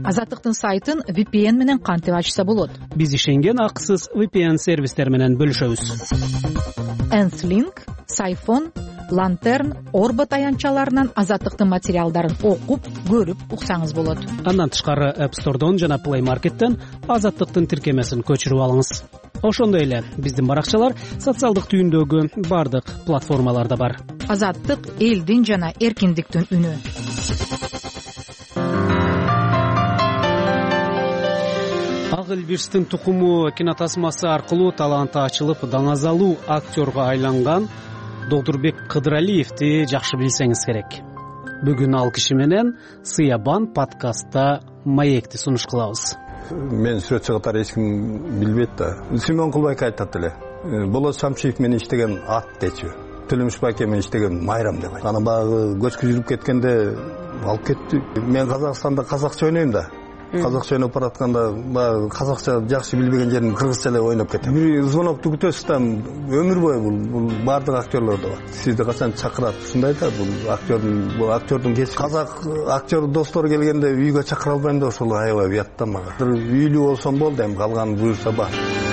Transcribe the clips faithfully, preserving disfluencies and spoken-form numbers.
Азаттыктын сайтын ви пи эн менен кантип ачса болот? Биз ишенген акысыз ви пи эн сервистер менен бөлүшөбүз. Энслинк, Сайфон, Лантерн, Орбо таянчаларынан Азаттыктын материалдарын окуп, көрүп уксаңыз болот. Андан тышкары App Store'дон жана Play Market'тен Азаттыктын тиркемесин көчүрүп алыңыз. Ошондой эле биздин баракчалар социалдык түйүндөгү бардык платформаларда бар. Азаттык элдин жана эркиндиктин үнү. Ак Элбирстин тукуму кинотасмасы аркылуу таланты ачылып, даңазалуу актерго айланган Докторбек Кыдыралиевди жакшы билсеңиз керек. Бүгүн ал киши менен Сыябан подкастта маекти сунуш кылабыз. Мен сүрөтчү катары эч ким билбейт да. Симон Кулбайка айтат эле. Болот Шамшиев менен иштеген ат дечү. Төлөмүш байке менен иштеген майрам деп. Анан баягы көчкү жүрүп кеткенде алып кетти. Мен Казакстанда казакча ойнойм да. Казакча ойноп баратканда баягы казакча жакшы билбеген жерин кыргызча эле ойноп кетем. Бир звонокту күтөсүз да, өмүр бою бул бул бардык актерлордо бар. Сизди качан чакырат? Ушундай да, бул актердин бул актердин кесиби. Казак актер достору келгенде үйгө чакыра албайм да, ошол аябай уят да мага. Бир үйлүү болсом болду, эми калганын буюрса бар.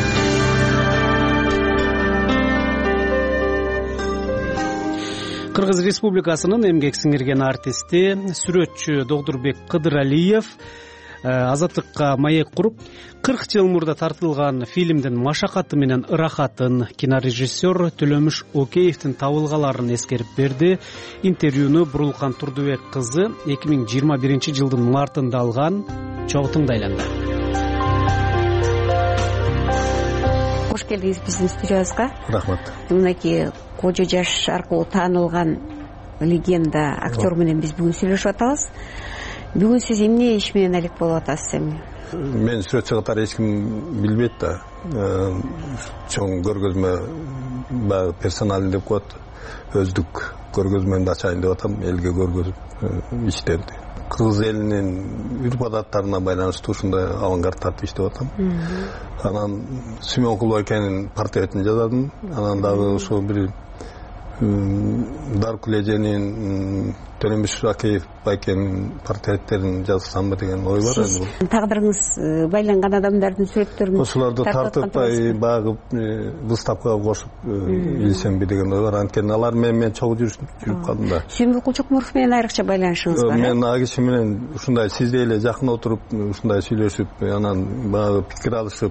Кыргыз Республикасынын эмгек сиңирген артисти, сүрөтчү Докторбек Кыдыралиев Азаттыкка маек куруп, кырк жыл мурда тартылган фильмдин машакаты менен ырахатын кинорежиссер Төлөмүш Океевдин табылгаларын эскерип берди. Интервьюну Бурулкан Турдубек кызы эки миң жыйырма биринчи жылдын мартында алган. Чогуу тыңдайланды. Кош келдиңиз биздин студиябызга. Рахмат. Мынакей кожо жаш аркылуу таанылган легенда актер менен биз бүгүн сүйлөшүп атабыз. Бүгүн сиз эмне иш менен алек болуп атасыз эми? Мен сүрөтчү катары эч ким билбейт да. Чоң көргөзмө баягы персональ деп коет. Өздүк көргөзмөмдү ачайын деп атам, элге көргөзүп иштеди. Кыргыз элинин үрп адаттарына байланыштуу ушундай авангард тартып иштеп атам. Анан Симон Кулбайкенин портретин жаздым. Анан дагы ошо бир Дарк Леженин, Төлөмүш Акеев байкенин портреттерин жазсамбы деген ой бар эми. Тагдырыңыз байланган адамдардын сүрөттөрүн ошолорду тартып баягы выставкага кошуп илсемби деген ой бар. Анткени алар менен мен чогуу жүрүп калдым да. Сүйүмбү Кулчокмуров менен айрыкча байланышыңыз бар. Мен ал киши менен ушундай сиздей эле жакын отуруп, ушундай сүйлөшүп, анан баягы пикир алышып,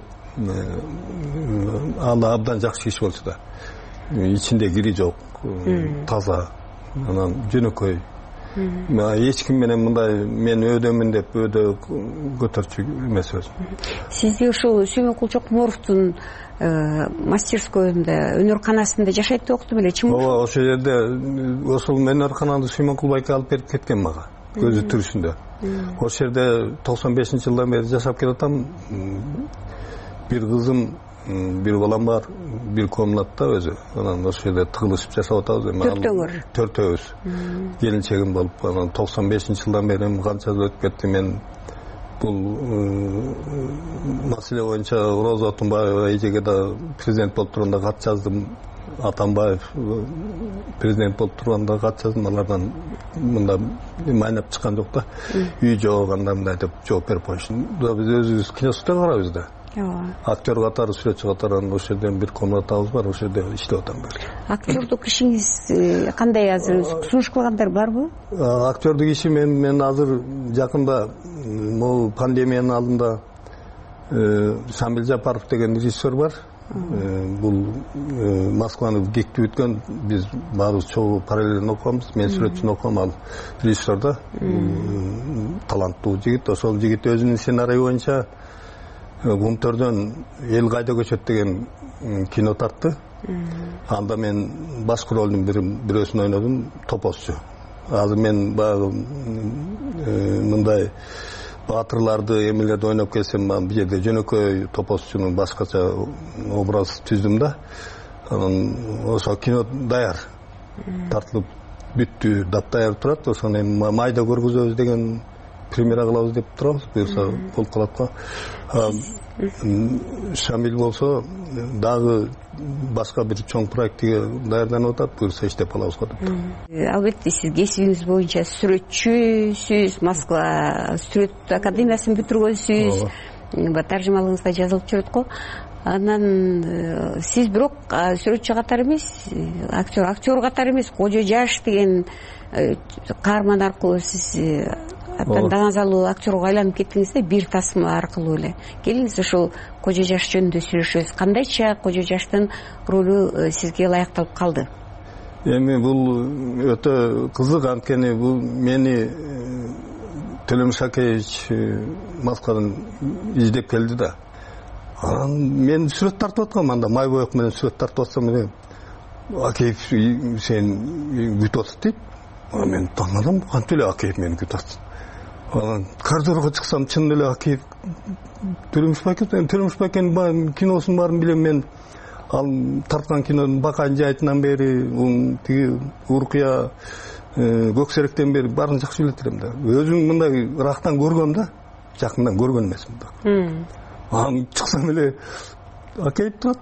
ал абдан жакшы киши болчу да. Ичинде кири жок, таза, анан жөнөкөй. Эч ким менен мындай мен өйдөмүн деп өйдө көтөрчү эмес өзү. Сизди ушул Сүйүмбү Кулчокмуровдун мастерскойунда, өнөрканасында жашайт деп уктум эле, чын? Ооба, ошол жерде ошол өнөркананы Сүйүмбү Кулбайка алып берип кеткен мага, көзү түрүшүндө. Ошол жерде токсон бешинчи жылдан бери жашап келатам. Бир кызым, бир балам бар, бир комнатта өзү. Анан ошол жерде тыгылышып жашап атабыз эми. Төртөөңөр. Төртөөбүз. Келинчегим болуп, анан токсон бешинчи жылдан бери канча жыл өтүп кетти. Мен бул маселе боюнча Роза Отунбаева эжеге да президент болуп турганда кат жаздым. Атамбаев президент болуп турганда кат жаздым. Алардан мында майнап чыккан жок да. Үй жок, анда мындай деп жооп берип койчу. Биз өзүбүз киностудия карайбыз да. Актер катары, сүрөтчү катары ошол жерден бир комнатабыз бар, ошол жерде иштеп атам бир. Актердук ишиңиз кандай азыр? Сунуш кылгандар барбы? Актердук иши мен мен азыр жакында могу пандемиянын алдында Шамил Жапаров деген режиссер бар. Бул Москваны гекти бүткөн, биз баарыбыз чогуу параллельно окуганбыз. Мен сүрөтчүнү окугам, ал режиссер да. Таланттуу жигит, ошол жигит өзүнүн сценарийи боюнча Гумтөрдөн эл кайда көчөт деген кино тартты. Анда мен башкы ролдун бирөөсүн ойнодум, топосчу. Азыр мен баягы мындай баатырларды, эмелерди ойноп келсем, бул жерде жөнөкөй топосчунун башкача образ түздүм да. Анан ошо кино даяр. Тартылып бүттү, даттаяр турат. Ошону майда көргүзөбүз деген премьера кылабыз деп турабыз. Буюрса болуп калат го. Шамил болсо дагы башка бир чоң проектиге даярданып атат, буюрса иштеп алабыз го деп. Албетте сиз кесибиңиз боюнча сүрөтчүсүз, Москва сүрөт академиясын бүтүргөнсүз, таржымалыгыңызда жазылып жүрөт го. Анан сиз бирок сүрөтчү катары эмес, актер, актер катары эмес, Кожо жаш деген каарман аркылуу сиз абдан даңазалуу актерго айланып кеттиңиз да, бир тасма аркылуу эле. Келиңиз ушул Кожо жаш жөнүндө сүйлөшөбүз. Кандайча Кожо жаштын ролу сизге ылайыкталып калды? Эми бул өтө кызык, анткени бул мени Төлөмүш Акеевич Москвадан издеп келди да. Анан мен сүрөт тартып аткам, анда май боек менен сүрөт тартып атсам эле Акеев сен күтүп атат дейт. Анан мен таңдадым, кантип эле Акеев мени күтүп атат. Анан коридорго чыксам, чын эле Акеев Төлөмүш Бакет, Төлөмүш Бакеттин киносун баарын билем мен. Ал тарткан кинонун Бакан жайытынан бери, тиги Уркуя Көксеректен бери баарын жакшы билет элем да. Өзүм мындай ырактан көргөм да, жакындан көргөн эмесмин. Анан чыксам эле Акеев турат.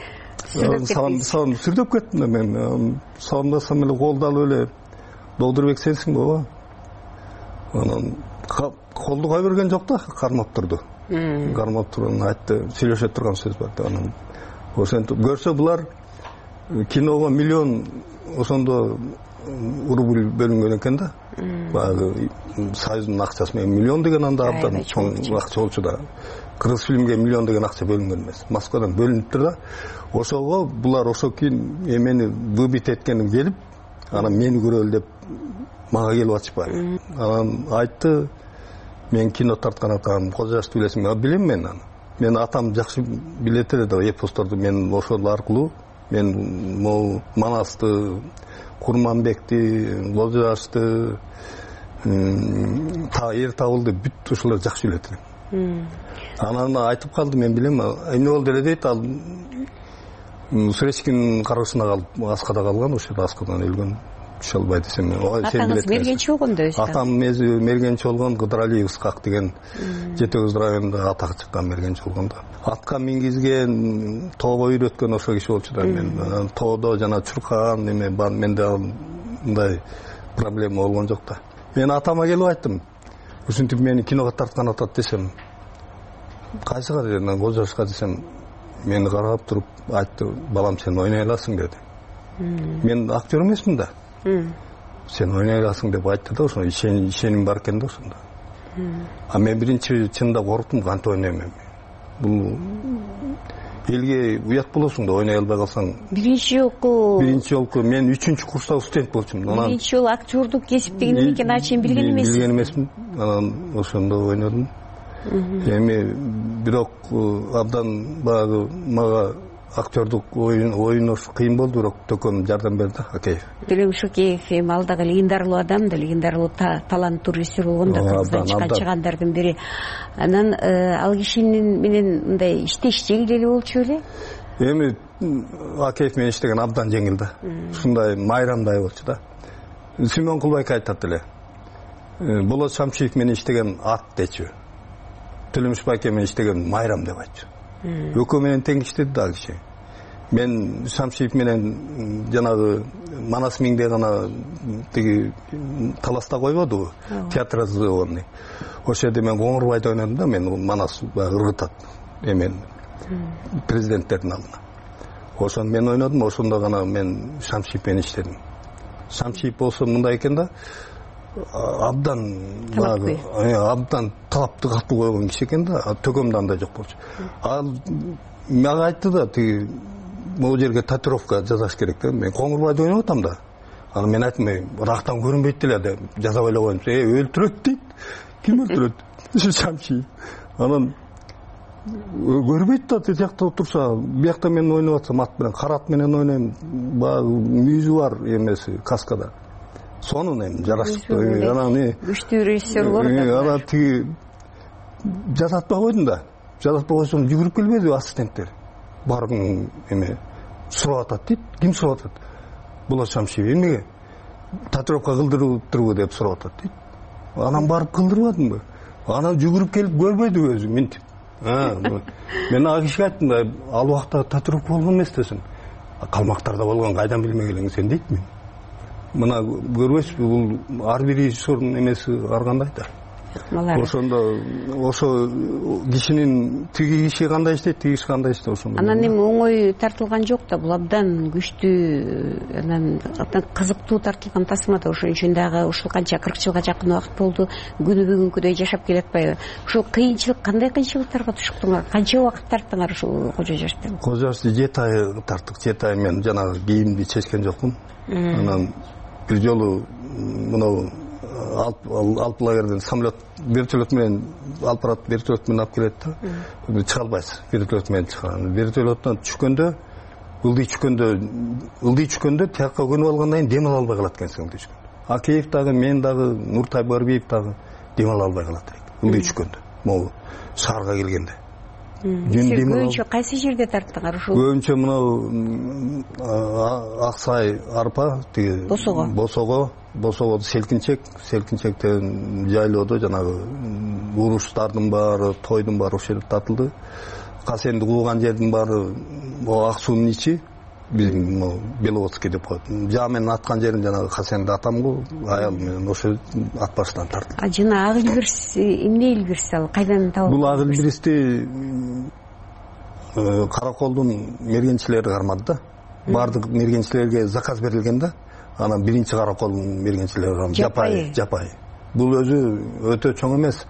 Салам сүрдөп кеттим да мен. Саламдасам эле колду алып эле Догдурбек сенсиң го? Анан колду кой берген жок да, кармап турду. Кармап турган айтты, сүйлөшө турган сөз бар да. Анан ошентип көрсө булар киного миллион ошондо рубль бөлүнгөн экен да. Баягы Союздун акчасы менен миллион деген анда абдан чоң акча болчу да. Кыргыз фильмге миллион деген акча бөлүнгөн эмес. Москвадан бөлүнүптүр да. Ошого булар ошо кийин эмени выбит эткенин келип, анан мени көрөлү деп мага келип атышпайбы. Анан айтты, мен кино тарткан атам, Кожо жашты билесиңби? Билем мен аны. Мен атам жакшы билет эле да, эпосторду мен ошол аркылуу мен могу Манасты, Курманбекти, Кожо жашты, та эр табылды бүт ушулар жакшы билет элем. Анан айтып калды, мен билем, эмне болду эле дейт, ал Суречкинин кароосуна калып, аскада калган, ошол аскадан өлгөн. Түшө албай десем, атаңыз мергенчи болгондо өзү. Атам мергенчи болгон, Кыдыралиев Ысқақ деген Жетекөз районунда атак чыккан мергенчи болгондо. Атка мингизген, тоого үйрөткөн ошол киши болчу да. Мен тоодо жана чуркаган неме бар, менде мындай проблема болгон жок да. Мен атама келип айттым, ушинтип мени киного тарткан атат десем, кайсыга дедим, Кожо жашка десем, мени карап туруп айтты, балам сен ойной аласың деди. Мен актер эмесмин да. Сен ойной аласың деп айтты да, ошондо ишеним бар экен да ошондо. А мен биринчи чында корктум, кантип ойнойм эми. Бул элге уят болосуң да, ойной албай калсаң. Биринчи жолку Биринчи жолку мен үчүнчү курста студент болчумун. Биринчи жолу актердук кесип деген эмне экенин ачын билген эмесмин. Билген эмесмин. Анан ошондо ойнодум. Эми бирок абдан багы мага актердук ойнош кыйын болду, бирок төкөм жардам берди Акеев. Төлөмүш Акеев эми ал дагы легендарлуу адам да, легендарлуу таланттуу режиссер болгон да, Кыргыздан чыккан чыгандардын бири. Анан ал кишинин менен мындай иштеш жеңил эле болчу беле? Эми Акеев менен иштеген абдан жеңил да. Ушундай майрамдай болчу да. Симон Кулбайк айтат эле. Болот Шамшиев менен иштеген ат дечү. Төлөмүш Байке менен иштеген майрам деп айтчу. Экөө менен тең иштеди да киши. Мен Шамшиев менен жанагы Манас миңде гана тиги таласта койбодубу, театрализованный. Ошол жерде мен Коңурбайды ойнодум да, мен Манас ыргытат эмен президенттердин алдына. Ошону мен ойнодум, ошондо гана мен Шамшиев менен иштедим. Шамшиев болсо мындай экен да, абдан абдан талапты катуу койгон киши экен да, төкөмдө андай жок болчу. Ал мага айтты да, тиги могу жерге татуировка жасаш керек да. Мен Коңурбайды ойноп атам да. Анан мен айттым, ырактан көрүнбөйт эле деп жасап эле коем. Э, өлтүрөт дейт. Ким өлтүрөт? Шамшиев. Анан көрбөйт да, тиякта отурса, биякта мен ойноп атсам, ат менен, карат менен ойнойм. Баягы мүйүзү бар эмеси, каскада. Сонун эми жарашыктуу. Анан күчтүү режиссерлор да. Анан тиги жасатпай койдум да. Жасатпай койсом жүгүрүп келбеди ассистенттер. Баргын эме сурап атат дейт. Ким сурап атат? Болот Шамшиев эмнеге? Татуировка кылдырыптырбы деп сурап атат дейт. Анан барып кылдырбадымбы? Анан жүгүрүп келип көрбөйдү өзү минтип. мен ага кишиге айттым да, ал убакта татуировка болгон эмес десем. Калмактарда болгон кайдан билмей келең сен дейт мен. Мына көрбөйсүзбү, бул ар бир режиссердун эмеси ар кандай да. Ошондо ошо кишинин тиги киши кандай иштейт, тиги киши кандай иштейт ошондо. Анан эми оңой тартылган жок да, бул абдан күчтүү, анан абдан кызыктуу тартылган тасма да. Ошон үчүн дагы ушул канча кырк жылга жакын убакыт болду, күнү бүгүнкүдөй жашап келатпайбы? Ушул кыйынчылык, кандай кыйынчылыктарга туштуңар? Канча убакыт тарттыңар ушул Кожо Жашты? Кожо Жашты жети ай тарттык. жети ай мен жанагы кийимди чечкен жокмун. Анан бир жолу мынау алып лагерден самолет, вертолет менен алып барат, вертолет менен алып келет да. Чыга албайсыз, вертолет менен чыган. Вертолеттон түшкөндө, ылдый түшкөндө, ылдый түшкөндө тиякка көнүп алгандан кийин дем ала албай калат экенсиң ылдый түшкөндө. Акеев дагы, мен дагы, Нуртай Барбиев дагы дем ала албай калат ылдый түшкөндө. Могу шаарга келгенде. Көбүнчө кайсы жерде тарттыңар ушул? Көбүнчө мынау Аксай арпа, тиги Босого. Босого, Босого селкинчек, селкинчектен жайлоодо жанагы уруштардын баары, тойдун баары ошол жерде тартылды. Касенди кууган жердин баары ак суунун ичи, биздин Беловодский деп коет. Жаа менен аткан жерин жанагы Касенди атам го, аял менен ошо ат баштан тартылды. А жана ак илбирс, эмне илбирс ал? Кайдан табылды? Бул ак илбирсти Караколдун мергенчилери кармады да. Бардык мергенчилерге заказ берилген да. Анан биринчи Караколдун мергенчилери кармады. Жапай, жапай. Бул өзү өтө чоң эмес.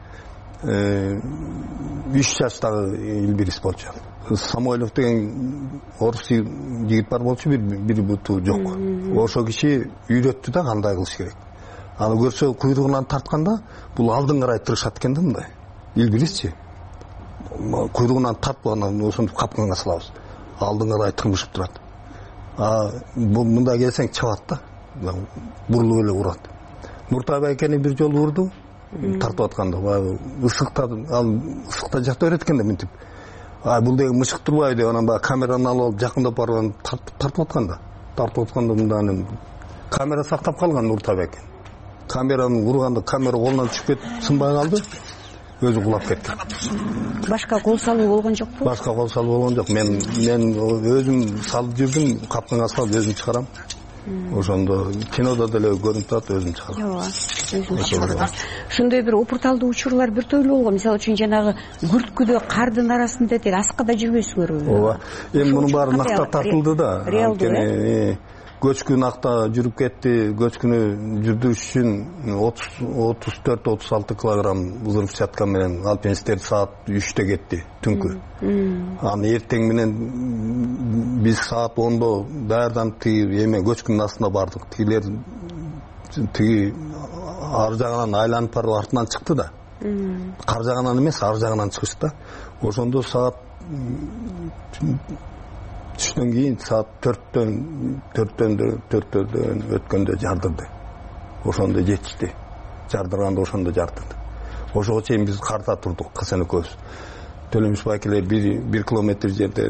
үч жаштагы илбирис болчу. Самойлов деген орус жигит бар болчу, бир буту жок. Ошо киши үйрөттү да кандай кылыш керек. Аны көрсө куйругунан тартканда бул алдын карай тырышат экен да мындай. Илбирисчи. Куйругунан тартып анан ошентип капканга салабыз. Алдын карай тырмышып турат. А бул мында келсең чабат да. Бурулуп эле урат. Нуртай байкени бир жолу урду. Тартып атканда баягы ысыкта, ал ысыкта жакта берет экен да мынтип. А бул деген мышык турбайбы деп анан баягы камераны алып алып жакындап барып тартып атканда. Тартып атканда мында анан камера сактап калган Нуртай байкен. Камераны урганда камера колунан түшүп кетип сынбай калды. Өзү кулап кеткен. Башка кол салуу болгон жокпу? Башка кол салуу болгон жок. Мен мен өзүм салып жүрдүм, капканга салып өзүм чыгарам. Ошондо кинодо деле көрүнүп турат, өзүм чыгарам. Ооба, өзүм чыгарам. Ошондой бир опурталдуу учурлар бир тойлуу болгон. Мисалы үчүн жанагы күрткүдө кардын арасында деле аскада жүрбөйсүңөрбү? Ооба. Эми мунун баары накта тартылды да. Реалдуу. Көчкү накта жүрүп кетти. Көчкүнү жүрдүрүш үчүн отуз төрт отуз алты килограмм взрывчатка менен алпинисттер саат үчтө кетти түнкү. Аны эртең менен биз саат ондо даярданып тиги эме көчкүнүн астына бардык. Тигилер тиги ар жагынан айланып барып артынан чыкты да. Кар жагынан эмес, ар жагынан чыгышты да. Ошондо саат түштөн кийин саат төрттөн төрттөн төрттөн өткөндө жардырды. Ошондо жетишти. Жардырганда ошондо жардырды. Ошого чейин биз карда турдук, Касен экөөбүз. Төлөмүш байкелер бир километр жерде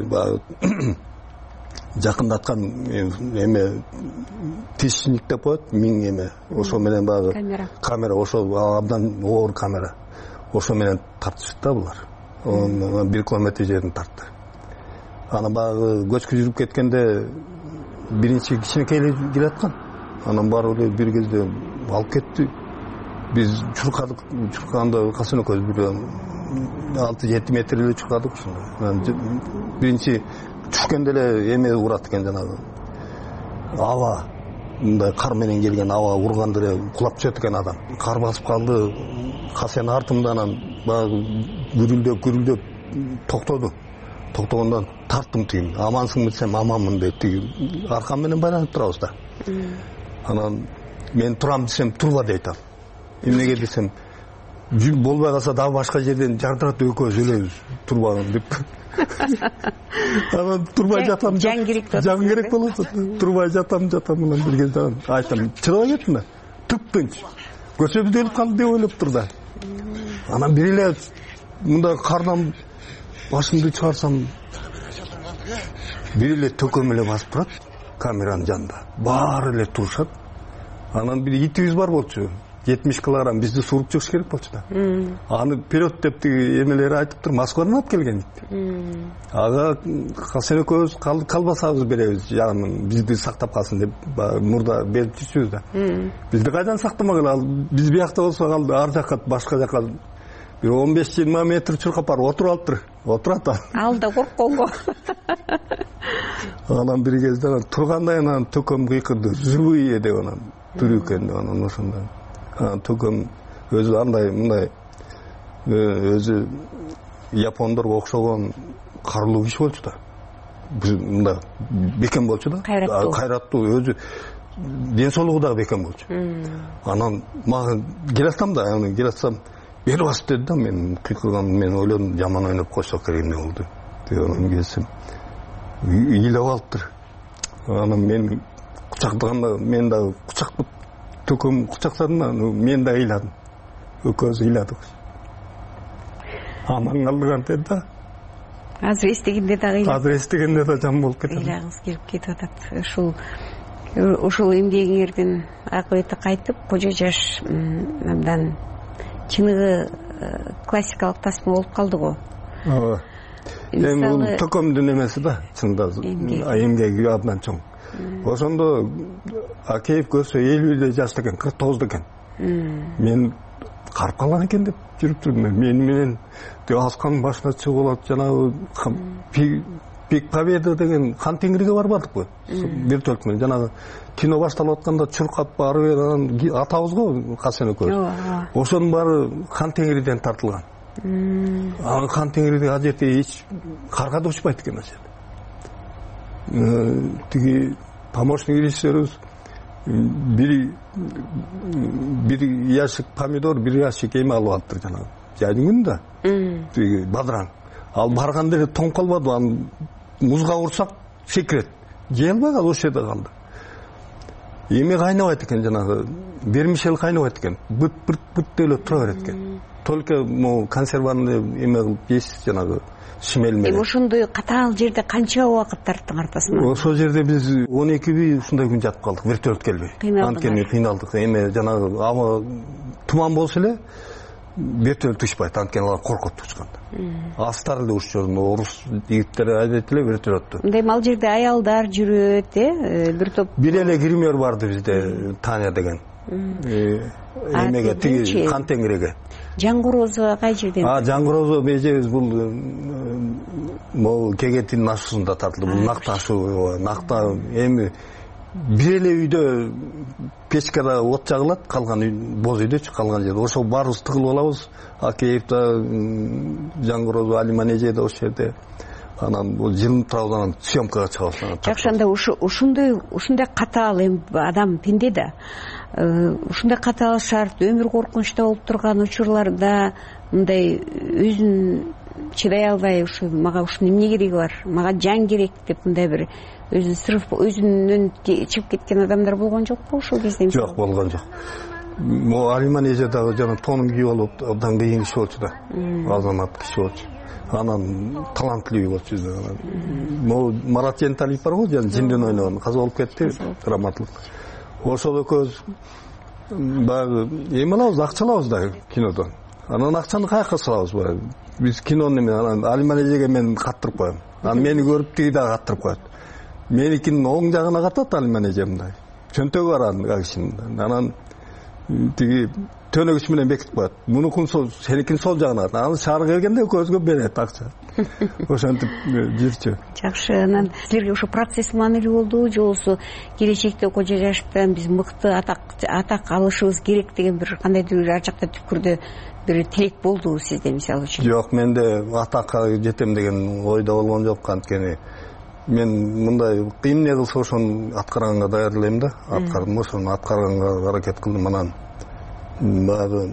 жакындаткан эме тишник деп коет, миң эме. Ошо менен багы камера. Камера ошо абдан оор камера. Ошо менен тартышты да булар. бир километр жерден тартты. Анан багы көчкү жүрүп кеткенде биринчи кичинекей келаткан. Анан барып эле бир кезде алып кетти. Биз чуркадык, чуркаганда Касен экөөбүз бир алты жети метр эле чуркадык ошондой. Биринчи түшкөндө эле эме урат экен жанагы. Аба мындай кар менен келген аба урганда эле кулап түшөт экен адам. Кар басып калды. Касен артымда анан багы гүрүлдөп гүрүлдөп токтоду. Токтогондон тарттым тигин. Амансың десем аманмын деп тиги аркам менен байланып турабыз да. Анан мен турам десем турба дейт ал. Эмнеге десем болбой калса дагы башка жерден жардырат, экөөбүз өлөбүз турбагын деп. Анан турбай жатам. Жан керек болот. Жан керек болот. Турбай жатам, жатам анан бир кезде айтам, чыгып кеттим да. Түп-тынч. Көчөбүз өлүп калды деп ойлоп тур да. Анан бир эле мындай кардан башымды чыгарсам бир эле төкөм эле басып турат камеранын жанында. Баары эле турушат. Анан бир итибиз бар болчу. жетимиш килограмм бизди сууруп чыгыш керек болчу да. Аны вперед деп тиги эмелери айтыптыр, Москвадан алып келген дейт. Ага Хасен экөөбүз колбасабыз беребиз, жагын бизди сактап калсын деп мурда берип жүрчүбүз да. Бизди кайдан сактамагыла, ал биз биякта болсок ал ар жакка башка жакка бир он беш жыйырма метр чуркап барып отуруп алыптыр. Отурат ал. Ал да коркконго. Анан бир кезде тургандай анан төкөм кыйкырды, живые деп анан тирүү экен деп анан ошондо. Анан төкөм өзү андай мындай өзү япондорго окшогон карылуу киши болчу да. Мындай бекем болчу да. Кайраттуу. Кайраттуу өзү ден соолугу дагы бекем болчу. Анан мага келатсам да, аны келатсам бери бас деди да, мен кыйкырган, мен ойлодум жаман ойноп койсок керек эмне болду деп анан келсем ыйлап алыптыр. Анан мен кучактаганда мен дагы кучак төкөм кучактадым да, мен дагы ыйладым. Экөөбүз ыйладык. Анан калдыган деди да. Азыр эстегенде дагы ыйлап. Азыр эстегенде да жам болуп кетет. Ыйлагыңыз келип кетип атат. Ушул ушул эмгегиңердин акыбети кайтып, кожо жаш абдан чыныгы классикалык тасма болуп калды го. Ооба. Эми бул төкөмдүн эмеси да, чында эмгеги абдан чоң. Ошондо Акеев көрсө элүү жашта экен, кырк тогузда экен. Мен карып калган экен деп жүрүптүрмүн. Мен менен Асканын башына чыгып алат, жанагы Пик Победа деген хан теңирге барбадыкпы? Вертолет менен жанагы кино башталып атканда чуркап барып анан атабыз го Хасен экөөбүз. Ошонун баары хан теңирден тартылган. Анан хан теңирде ал жерде эч карга да учпайт экен ал жерде. Тиги помощник режиссерибиз бир бир ящик помидор, бир ящик эме алып алыптыр жанагы. Жайдын күнүндө. Тиги бадыраң. Ал барганда эле тоңуп калбады, аны музга урсак секирет. Жей албай калды, ошол жерде калды. Эме кайнабайт экен жанагы, вермишель кайнабайт экен. Быт-быт-быт эле тура берет экен. Только могу консерванный эме кылып жейсиз жанагы шимел менен. Ошондой катаал жерде канча убакыт тарттыңар атасына? Ошол жерде биз он эки үй ушундай күн жатып калдык, вертолет келбей. Анткени кыйналдык. Эме жанагы аба туман болсо эле вертолет учпайт, анткени алар коркот учканда. Астар эле уччу, орус жигиттери айдайт эле вертолетту. Мындай ал жерде аялдар жүрөт, э, бир топ. Бир эле гример барды бизде, Таня деген. Эмеге тиги хан теңиреге. Жаңгырозо кай жерден? А, Жаңгырозо межебиз бул могу Кегеттин ашуусунда тартылды. Бул накта ашуу, накта эми бир эле үйдө печкада от жагылат, калган боз үйдөчү, калган жерде. Ошол баарыбыз тыгылып алабыз. Акеевда, Жаңгырозо, Алиман эже да ошол жерде. Анан бул жылынып турабыз, анан съемкага чыгабыз. Жакшы, анда ушундай ушундай катаал адам пенде да. Ушундай катаал шарт, өмүр коркунучта болуп турган учурларда мындай өзүн чыдай албай, ушу мага ушунун эмне кереги бар, мага жан керек деп мындай бир өзүн сырып өзүнөн чыгып кеткен адамдар болгон жокпу ошол кезде? Жок, болгон жок. Могу Алиман эже дагы жана тонун кийип алып абдан кыйын киши болчу да. Азамат киши болчу. Анан талантлуу болчу. Могу Марат Женталиев бар го, жана Жинден ойногон, каза болуп кетти, драматург. Ошол экөөбүз баягы эме алабыз, акча алабыз да кинодон. Анан акчаны каяка салабыз баягы? Биз кинону эме анан Алиман эжеге мен каттырып коем. Анан мени көрүп тиги дагы каттырып коет. Меникинин оң жагына катат Алиман эже мындай. Чөнтөгү бар ал кишинин. Анан тиги төнөгүч менен бекитип коет. Мунукун сол, сеникин сол жагына. Анан шаар келгенде экөөбүзгө берет акча. Ошентип жүрчү. Жакшы, анан силерге ошо процесс маанилүү болду, же болбосо келечекте кожо жаштан биз мыкты атак атак алышыбыз керек деген бир кандайдыр бир ар жакта түпкүрдө бир тилек болду сизде мисалы үчүн? Жок, менде атакка жетем деген ойдо болгон жок, анткени мен мындай кыйын эмне кылса ошону аткарганга даяр элем да. Аткардым, ошону аткарганга аракет кылдым. Анан баягы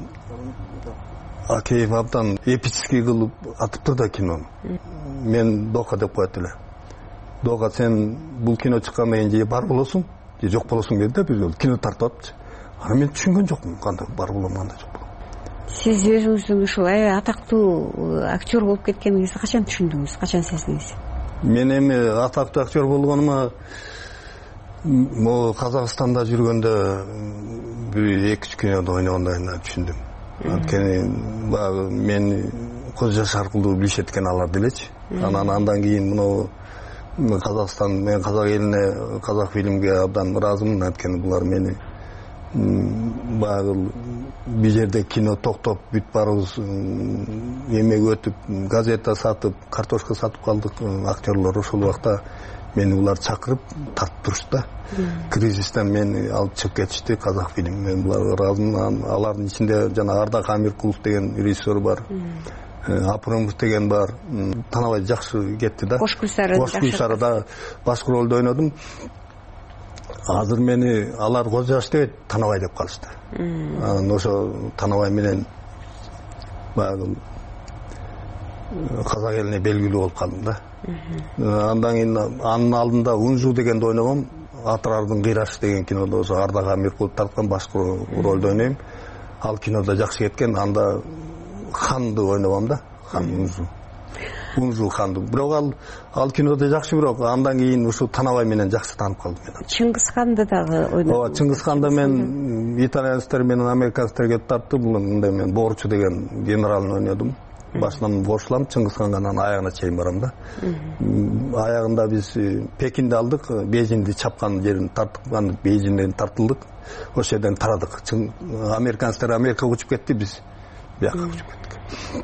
Акеев абдан эпический кылып атыптыр да кинону. Мен Дока деп коет эле. Дока, сен бул кино чыккандан кийин же бар болосуң, же жок болосуң деди да, бир жолу кино тартып атчы. Анан мен түшүнгөн жокмун кандай бар болом, кандай жок болом. Сиз өзүңүздүн ушулай атактуу актер болуп кеткениңизди качан түшүндүңүз, качан сездиңиз? Мен эми атактуу актер болгонума могу Казакстанда жүргөндө бир эки үч кинода ойногондо түшүндүм. Анткени баягы мени көз жаш аркылуу билишет экен алар делечи. Анан андан кийин мына Казакстан, мен казак элине, казак фильмге абдан ыраазымын. Анткени булар мени баягы бир жерде кино токтоп бүт барыбыз эмеге өтүп, газета сатып, картошка сатып калдык. Актерлор ошол убакта мени булар чакырып тартып турушты да. Кризистен мени алып чыгып кетишти казак фильм. Мен буларга ыраазымын. Алардын ичинде жана Ардак Амиркулов деген режиссер бар. Апырымов деген бар. Танабай жакшы кетти да. Кош Гүлсары. Кош Гүлсарыда башкы ролдо ойнодум. Азыр мени алар көз жаш дебейт, Танабай деп калышты. Анан ошо Танабай менен баягы казак элине белгилүү болуп калдым да. Андан кийин анын алдында Унжу дегенде ойногом. Атырардын кыйрашы деген кинодо ошо Ардак Амиркулов тарткан башкы ролдо ойнойм. Ал кинодо жакшы кеткен. Анда ханды ойногом да. Хан Унжу. Унжу ханды. Бирок ал ал кинодо жакшы, бирок андан кийин ушу Танабай менен жакшы таанып калдым мен. Чыңгыз ханды дагы ойнодум. Ооба, Чыңгыз ханды мен итальянецтер менен американецтер келип тартты. Бул мындай мен Борчу деген генералын ойнодум. Башынан борчулам, Чыңгыз ханга анан аягына чейин барам да. Аягында биз Пекинди алдык, Бейжиңди чапкан жерин тарткан, Бейжиңден тартылдык. Ошол жерден тарадык. Американецтер Америкага учуп кетти, биз бияка учуп кеттик.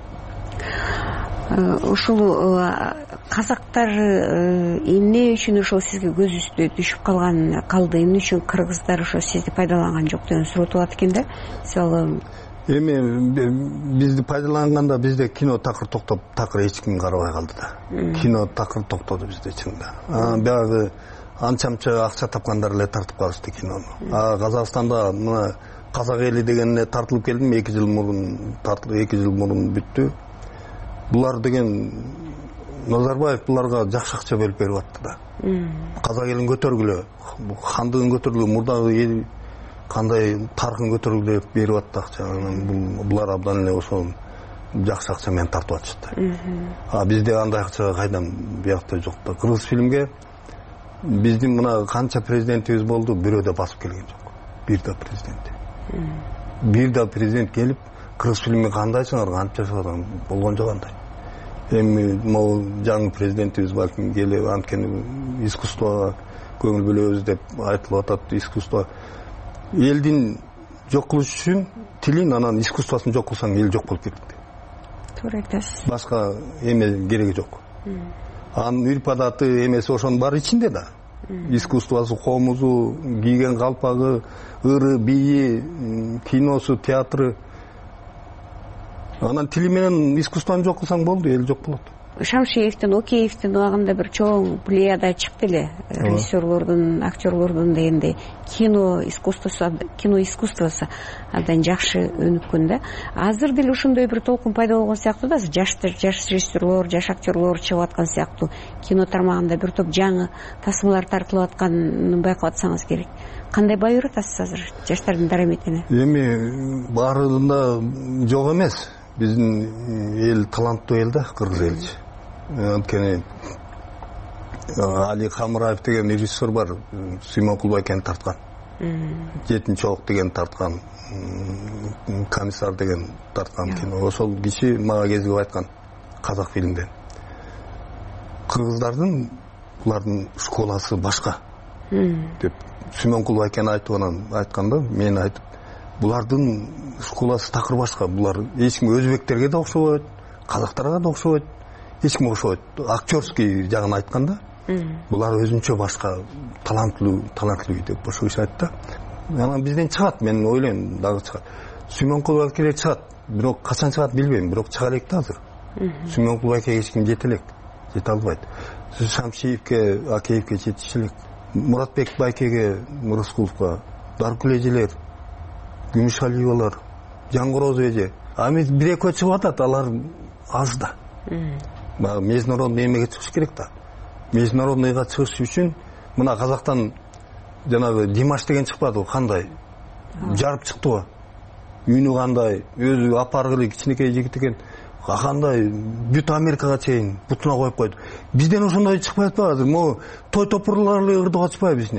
Ушул казактар эмне үчүн ошол сизге көзүбүздө түшүп калган калды, эмне үчүн кыргыздар ошо сизди пайдаланган жок деген суроо туулат экен да. Мисалы эми бизди пайдаланганда бизде кино такыр токтоп, такыр эч ким карабай калды да. Кино такыр токтоду бизде чынында. Баягы анча-мынча акча тапкандар эле тартып калышты кинону. А Казакстанда мына казак эли дегенне тартылып келдим, эки жыл мурун тартылып, эки жыл мурун бүттү. Булар деген Назарбаев буларга жакшы акча бөлүп берип атты да. Казак элин көтөргүлө, хандыгын көтөргүлө, мурдагы эл кандай таркын көтөргүлө деп берип атты акча. Булар абдан эле ошол жакшы акча менен тартып атышты. А бизде андай акча кайдан биякта жок да. Кыргыз фильмге биздин мына канча президентибиз болду, бирөө да басып келген жок. Бир да президент. Бир да президент келип кыргыз фильмин кандай чыгарган, кантип жашаган болгон жок андай. Эми могу жаңы президентибиз балким келип, анткени искусствого көңүл бөлөбүз деп айтылып атат. Искусство элдин жок кылыш үчүн тилин, анан искусствосын жок кылсаң эл жок болуп кетет. Туура айтасыз. Башка эме кереги жок. Анын үрп адаты эмеси ошонун баары ичинде да. Искусствосу, комузу, кийген калпагы, ыры, бийи, киносу, театры. Анан тили менен искусствону жок кылсаң болду, эл жок болот. Шамшиевдин, Океевдин убагында бир чоң плеяда чыкты эле. Режиссерлордун, актерлордун дегендей кино искусствосу, кино искусствосу абдан жакшы өнүккөн да. Азыр деле ушундай бир толкун пайда болгон сыяктуу да. Жаш жаш режиссерлор, жаш актерлор чыгып аткан сыяктуу. Кино тармагында бир топ жаңы тасмалар тартылып атканын байкап атсаңыз керек. Кандай бай уратасыз азыр жаштардын дараметине? Эми баарында жок эмес. Биздин эл таланттуу эл да, кыргыз элчи. Анткени Али Хамраев деген режиссер бар, Сүймөн Кулбайкени тарткан. Жетинчи ок деген тарткан, Комиссар деген тарткан кино. Ошол киши мага кезип айткан казак фильмден. Кыргыздардын булардын школасы башка деп Сүймөн Кулбайкени айтып анан айтканда, мен айтып, булардын школасы такыр башка. Булар эч ким өзбектерге да окшобойт, казактарга да окшобойт, эч ким окшобойт. Актерский жагын айтканда, булар өзүнчө башка таланттуу, таланттуу деп ошол иш айтты. Анан бизден чыгат, мен ойлойм, дагы чыгат. Сүймөн Кулбайкени чыгат, бирок качан чыгат билбейм, бирок чыга элек да азыр. Сүймөн Кулбайкениге эч ким жете элек, жете албайт. Шамшиевке, Акеевке жетиши элек. Муратбек Байкеге, Рыскуловго, Даркүл эжелер, Күмүшалиевалар, Жаңгороз эже. А эми бир экөө чыгып атат, алар аз да. Международный эмеге чыгыш керек да. Международныйга чыгыш үчүн мына Казактан жанагы Димаш деген чыкпады, кандай? Жарып чыктыбы? Үнү кандай? Өзү апаргылы кичинекей жигит экен. Кандай бүт Америкага чейин бутуна коюп койду. Бизден ошондой чыкпайт ба азыр? Мо той топурлар эле ырдып атышпайбы биздин эл?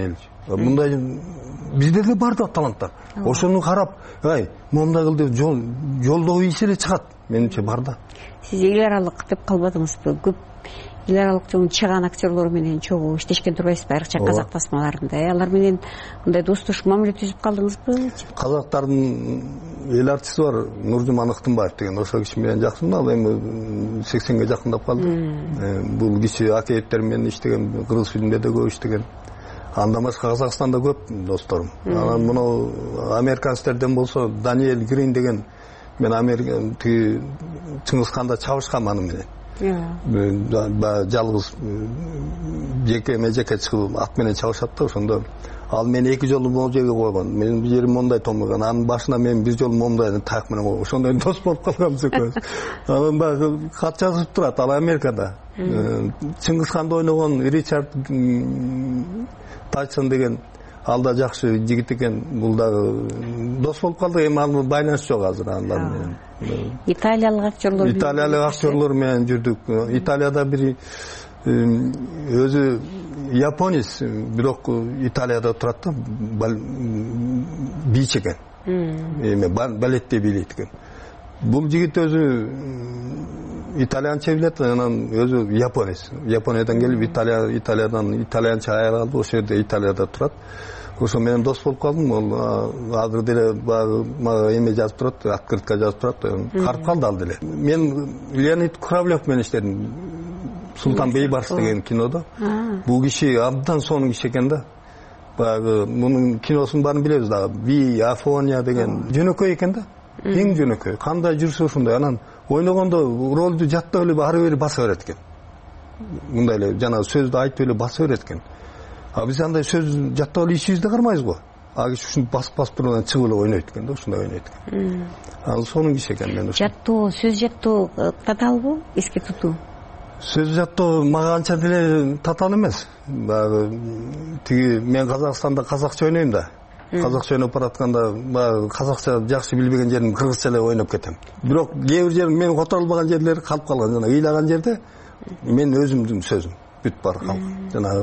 мындай бизде деле бар да таланттар. Ошону карап, ай, момундай кыл деп жол жолдоо ийсе эле чыгат. Менимче бар да. Сиз эл аралык деп калбадыңызбы? Көп эл аралык жолун чыган актерлор менен чогуу иштешкен турбайсызбы? Айрыкча казак тасмаларында. Алар менен мындай достуш мамиле түзүп калдыңызбы? Казактардын эл артисти бар, Нуржуман Ыктымбаев деген. Ошол киши менен жакшымын. Ал эми сексенге жакындап калды. Бул киши Акеевтер менен иштеген, кыргыз фильмдерде көп иштеген. Андан башка Казакстанда көп досторум. Анан муну американецтерден болсо Даниэль Грин деген, мен Америка тиги Чыңгызханда чабышкам аны менен. Жалгыз жеке межеке чыгып ат менен чабышат да, ошондо ал мени эки жолу могу жерге койгон. Менин бир жерим мондай томгон. Анын башына мен бир жолу момундай так менен койгон. Ошондой дос болуп калганбыз экөөбүз. Анан баягы кат жазып турат, ал Америкада. Чыңгызханда ойногон Ричард Тайсон деген ал да жакшы жигит экен. Бул дагы дос болуп калдык. Эми ал байланыш жок азыр андан менен. Италиялык актерлор Италиялык актерлор менен жүрдүк. Италияда бир өзү японец, бирок Италияда турат да, бийчи экен. Эми балетте бийлейт экен. Бул жигит өзү итальянча билет, анан өзү японец. Япониядан келип Италия Италиядан итальянча аяр алды, ошол жерде Италияда турат. Ошо менен дос болуп калдым. Ал азыр деле мага эме жазып турат, открытка жазып турат. Карып калды ал деле. Мен Леонид Куравлев менен иштедим. Султан Бейбарс деген кинодо. Бул киши абдан сонун киши экен да. Баягы мунун киносунун баарын билебиз дагы. Би Афония деген жөнөкөй экен да. Эң жөнөкөй. Кандай жүрсө ушундай. Анан ойногондо ролду жаттап эле ары бери баса берет экен. Мындай эле жана сөздү айтып эле баса берет экен. А биз андай сөз жаттап эле ичибизде кармайбыз го. А киши ушинтип басып басып турган чыгып эле ойнойт экен да, ушундай ойнойт экен. Ал сонун киши экен мен. Жаттоо, сөз жаттоо таталбы? Эске тутуу? Сөз жаттоо мага анча деле татаал эмес. Баягы тиги мен Казакстанда казакча ойнойм да. Казакча ойноп баратканда баягы казакча жакшы билбеген жерим кыргызча эле ойноп кетем. Бирок кээ бир жерим мен которулбаган жерлери калып калган. Жана ыйлаган жерде мен өзүмдүн сөзүм бүт бар калып. Жана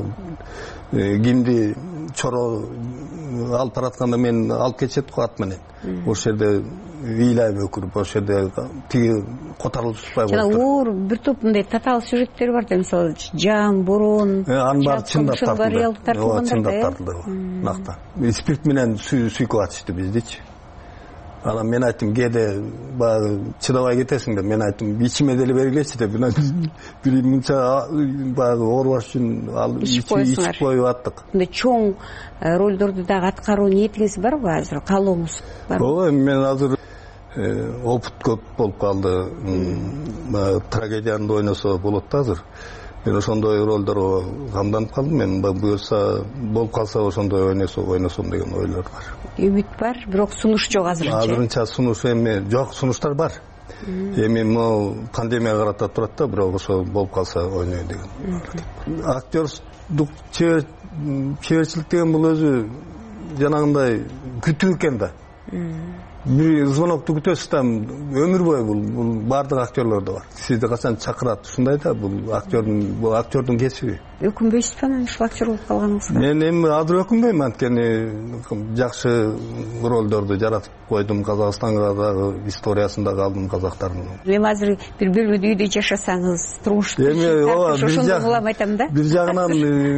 кимди чоро алып баратканда мен алып кетишет го ат менен. Ошол жерде ыйлайм өкүрүп, ошол жерде тиги которулуп чыкпай болот. Жана оор бир топ мындай татаал сюжеттер бар да, мисалы Жан, Борон, анын баары чындап тартылды. Чындап тартылды. Накта. Спирт менен сүйкүп атышты биздичи. Анан мен айттым, кээде баягы чыдабай кетесиң деп, мен айттым, ичиме деле бергилечи деп. Бир мынча баягы оорубаш үчүн ал ичип коюп аттык. Мындай чоң ролдорду дагы аткаруу ниетиңиз барбы азыр? Каалооңуз барбы? Ооба, мен азыр опыт көп болуп калды. Трагедияны ойносо болот да азыр. Мен ошондой ролдорго камданып калдым. Мен буюрса болуп калса ошондой ойносо ойносом деген ойлор бар. Үмүт бар, бирок сунуш жок азырынча. Азырынча сунуш эми жок, сунуштар бар. Эми могу пандемия карата турат да, бирок ошо болуп калса ойнойм деген. Актердук чеберчилик деген бул өзү жанагындай күтүү экен да. Бир звонокту күтөсүз да, өмүр бою бул, бул бардык актерлордо бар. Сизди качан чакырат, ушундай да, бул актердун, бул актердун кесиби. Өкүнбөйсүзбү анан ушул актер болуп калганыңызга? Мен эми азыр өкүнбөйм, анткени жакшы ролдорду жаратып койдум. Казакстанга дагы историясында калдым казактардын. Эми азыр бир бөлмөдө үйдө жашасаңыз, турмуш ошондой улам айтам да. Бир жагынан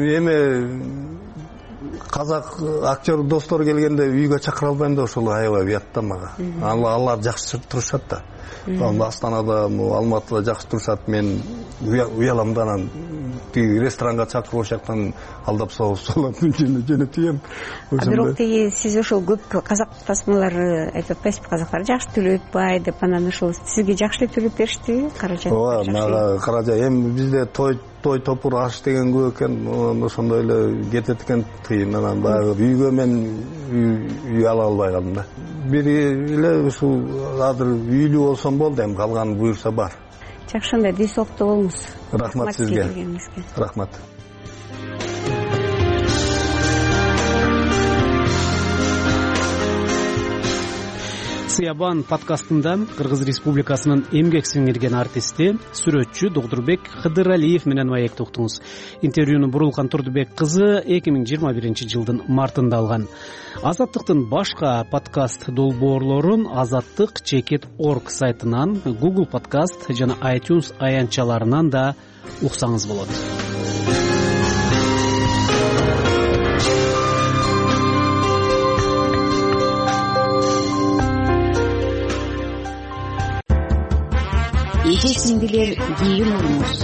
эми казак актер достор келгенде үйгө чакыра албайм да, ошол аябай уят да мага. Алар жакшы турушат да. Астанада, Алматыда жакшы турушат. Мен уялам да, анан тиги ресторанга чакырып ошол жактан алдап соолуп солоп жөнөтөйм. Бирок тиги сиз ошол көп казак тасмалары айтып атпайсызбы, казактар жакшы төлөп атпайт деп, анан ошол сизге жакшы эле төлөп бериштиби? Каражат. Ооба, мага каражат. Эми бизде той той топур аш деген көп экен, ошондой эле кетет экен тыйын. Анан баягы үйгө мен үй ала албай калдым да. Бири эле ушул азыр үйлүү болсом болду, эми калганы буюрса бар. Жакшы, анда десокто болуңуз. Рахмат сизге. Рахмат. Сыябан подкастында Кыргыз Республикасынын эмгек сиңирген артисти, сүрөтчү Догдурбек Кыдыралиев менен маек токтуңуз. Интервьюну Бурулкан Турдубек кызы эки миң жыйырма биринчи жылдын мартында алган. Азаттыктын башка подкаст долбоорлорун азаттык чекит точка орг сайтынан, Google подкаст жана iTunes аянтчаларынан да уксаңыз болот. Эже сиңдилер кийин олуңуз.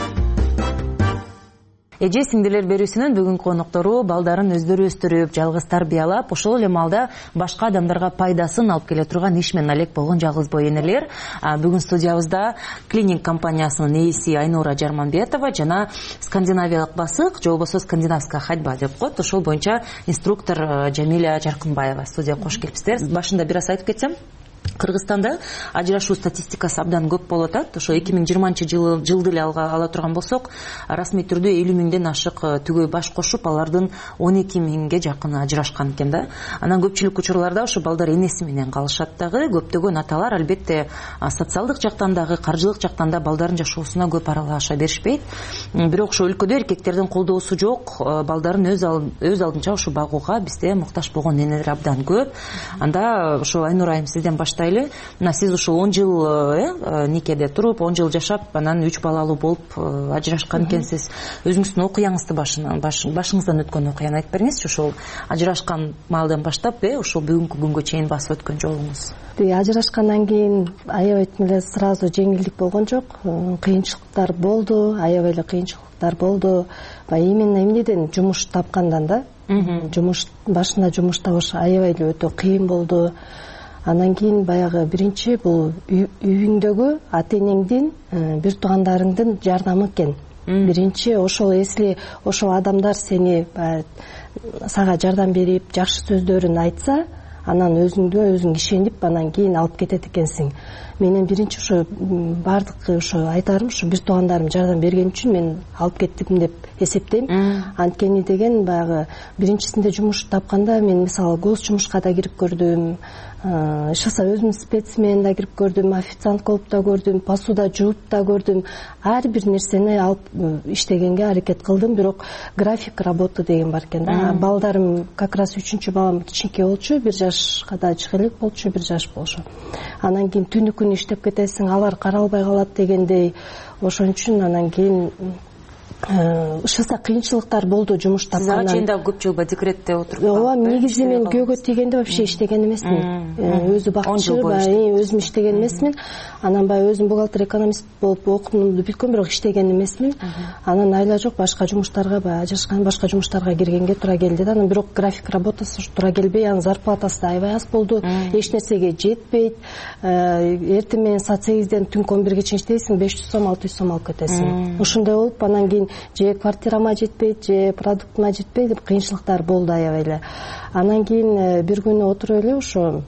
Эже сиңдилер берүүсүнүн бүгүнкү коноктору балдарын өздөрү өстүрүп, жалгыз тарбиялап, ошол эле маалда башка адамдарга пайдасын алып келе турган иш менен алек болгон жалгыз бой энелер. Бүгүн студиябызда клининг компаниясынын ээси Айнура Жарманбетова жана скандинавиялык басык, же болбосо скандинавская ходьба деп коет, ошол боюнча инструктор Жамиля Жаркынбаева студияга кош келипсиздер. Башында бир аз айтып кетсем, Кыргызстанда ажырашуу статистикасы абдан көп болуп атат. Ошо эки миң жыйырманчы жылды эле ала турган болсок, расмий түрдө элүү миңден ашык түгөй баш кошуп, алардын он эки миңге жакын ажырашкан экен да. Анан көпчүлүк учурларда ошо балдар энеси менен калышат дагы. Көптөгөн аталар албетте социалдык жактан дагы, каржылык жактан да балдарын жашоосуна көп аралаша беришпейт. Бирок ошо өлкөдө эркектердин колдоосу жок, балдарын өз өз алдынча ошо багууга бизде муктаж болгон энелер абдан көп. Анда ошо Айнура айым сизден баштайлы. Мына сиз ушул он жыл никеде туруп, он жыл жашап, анан үч балалуу болуп ажырашкан экенсиз. Өзүңүздүн окуяңызды башынан, башыңыздан өткөн окуяны айтып бериңизчи. Ошол ажырашкан маалдан баштап, э, ошол бүгүнкү күнгө чейин басып өткөн жолуңуз. Ажырашкандан кийин аябай эле сразу жеңилдик болгон жок. Кыйынчылыктар болду, аябай эле кыйынчылыктар болду. Именно эмнеден жумуш тапкандан да. Жумуш башында жумуш табыш аябай эле өтө кыйын болду. Анан кийин баягы биринчи бул үйүңдөгү ата-энеңдин, бир туугандарыңдын жардамы экен. Биринчи ошол, если ошол адамдар сени сага жардам берип, жакшы сөздөрүн айтса, анан өзүңдө өзүң ишенип, анан кийин алып кетет экенсиң. Менин биринчи ошо бардык ошо айтарым, ошо бир туугандарым жардам берген үчүн мен алып кеттим деп эсептейм. Анткени деген баягы биринчисинде жумуш тапканда мен мисалы гос жумушка да кирип көрдүм, ишаса өзүм спецмен да кирип көрдүм, официант болуп да көрдүм, посуда жууп да көрдүм. Ар бир нерсени алып иштегенге аракет кылдым, бирок график работы деген бар экен да. Балдарым как раз үчүнчү балам кичинекей болчу, бир жашка да чыга элек болчу, бир жаш болчу. Анан кийин түнү күнү иштеп кетесиң, алар каралбай калат дегендей. Ошон үчүн анан кийин ушаса кыйынчылыктар болду жумуш тапкандан. Сиз чейин дагы көп жыл декретте отуруп калдыңыз. Ооба, негизи мен күйөөгө тийгенде вообще иштеген эмесмин. Өзү бакчы, өзүм иштеген эмесмин. Анан баягы өзүм бухгалтер, экономист болуп окуумду бүткөм, бирок иштеген эмесмин. Анан айла жок башка жумуштарга, баягы ажырашкан башка жумуштарга киргенге туура келди да. Анан бирок график работасы туура келбей, анын зарплатасы да аябай аз болду. Эч нерсеге жетпейт. Эртең менен саат сегизден түнкү он бирге чейин иштейсиң, беш жүз сом, алты жүз сом алып кетесиң. Ошондой болуп, анан кийин же квартирама жетпейт, же продуктума жетпейт деп кыйынчылыктар болду аябай эле. Анан кийин бир күнү отуруп эле ошо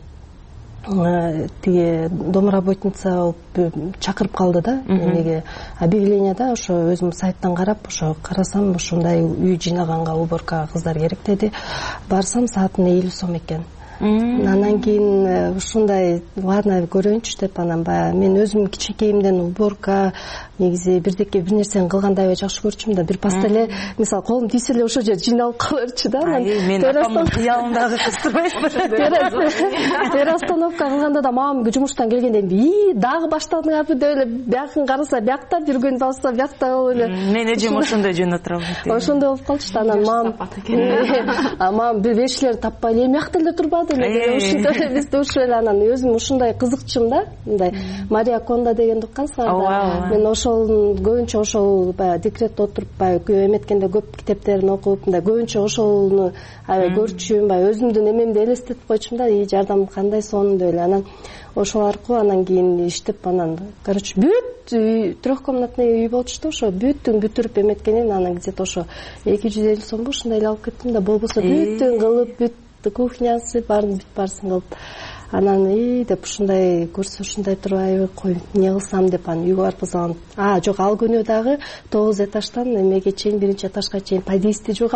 тиги домработница чакырып калды да, эмеге объявленияда, ошо өзүм сайттан карап, ошо карасам, ошондой үй жыйнаганга уборка кыздар керек деди. Барсам саатына элүү сом экен. Анан кийин ушундай ладно көрөйүнчү деп, анан баягы мен өзүм кичинекейимден уборка, негизи бирдеке бир нерсени кылганда аябай жакшы көрчүмүн да. Бир паста эле, мисалы колум тийсе эле ошол жер жыйналып кала берчү да. Мен апамдын кыялындагы кыздырбайсызбы? Переостановка кылганда да мамам жумуштан келгенде и дагы баштадыңарбы деп эле биякын караса биякта, бир күн басса биякта болуп эле. Мен эжем ошондой жөн отура алат. Ошондой болуп калчу да. Анан мамам мамам бир эшлер таппай эле биякта эле турбады эле. Ушундай бизде ушул эле. Анан өзүм ушундай кызыкчумун да. Мындай Мария Кондо дегенди уккансыңар. Мен ошол көбүнчө ошол баягы декретте отуруп, баягы эметкенде көп китептерин окуп, мындай көбүнчө ошону аябай көрчүм, баягы өзүмдүн эмемди элестетип койчумун да, и жардам кандай сонун деп эле. Анан ошол аркылуу анан кийин иштеп, анан короче бүт трехкомнатный үй болчу да, ошо бүттүн бүтүрүп эметкенин анан где-то ошо эки жүз элүү сомго ушундай эле алып кеттим да. Болбосо бүттүн кылып, бүт кухнясы баарын бүт баарысын кылып. Анан и деп ушундай көрсө ушундай турбайбы, коюп эмне кылсам деп анан үйгө барып кызганам. А, жок, ал күнү дагы тогуз этаждан эмеге чейин, биринчи этажга чейин подъездди жуугам.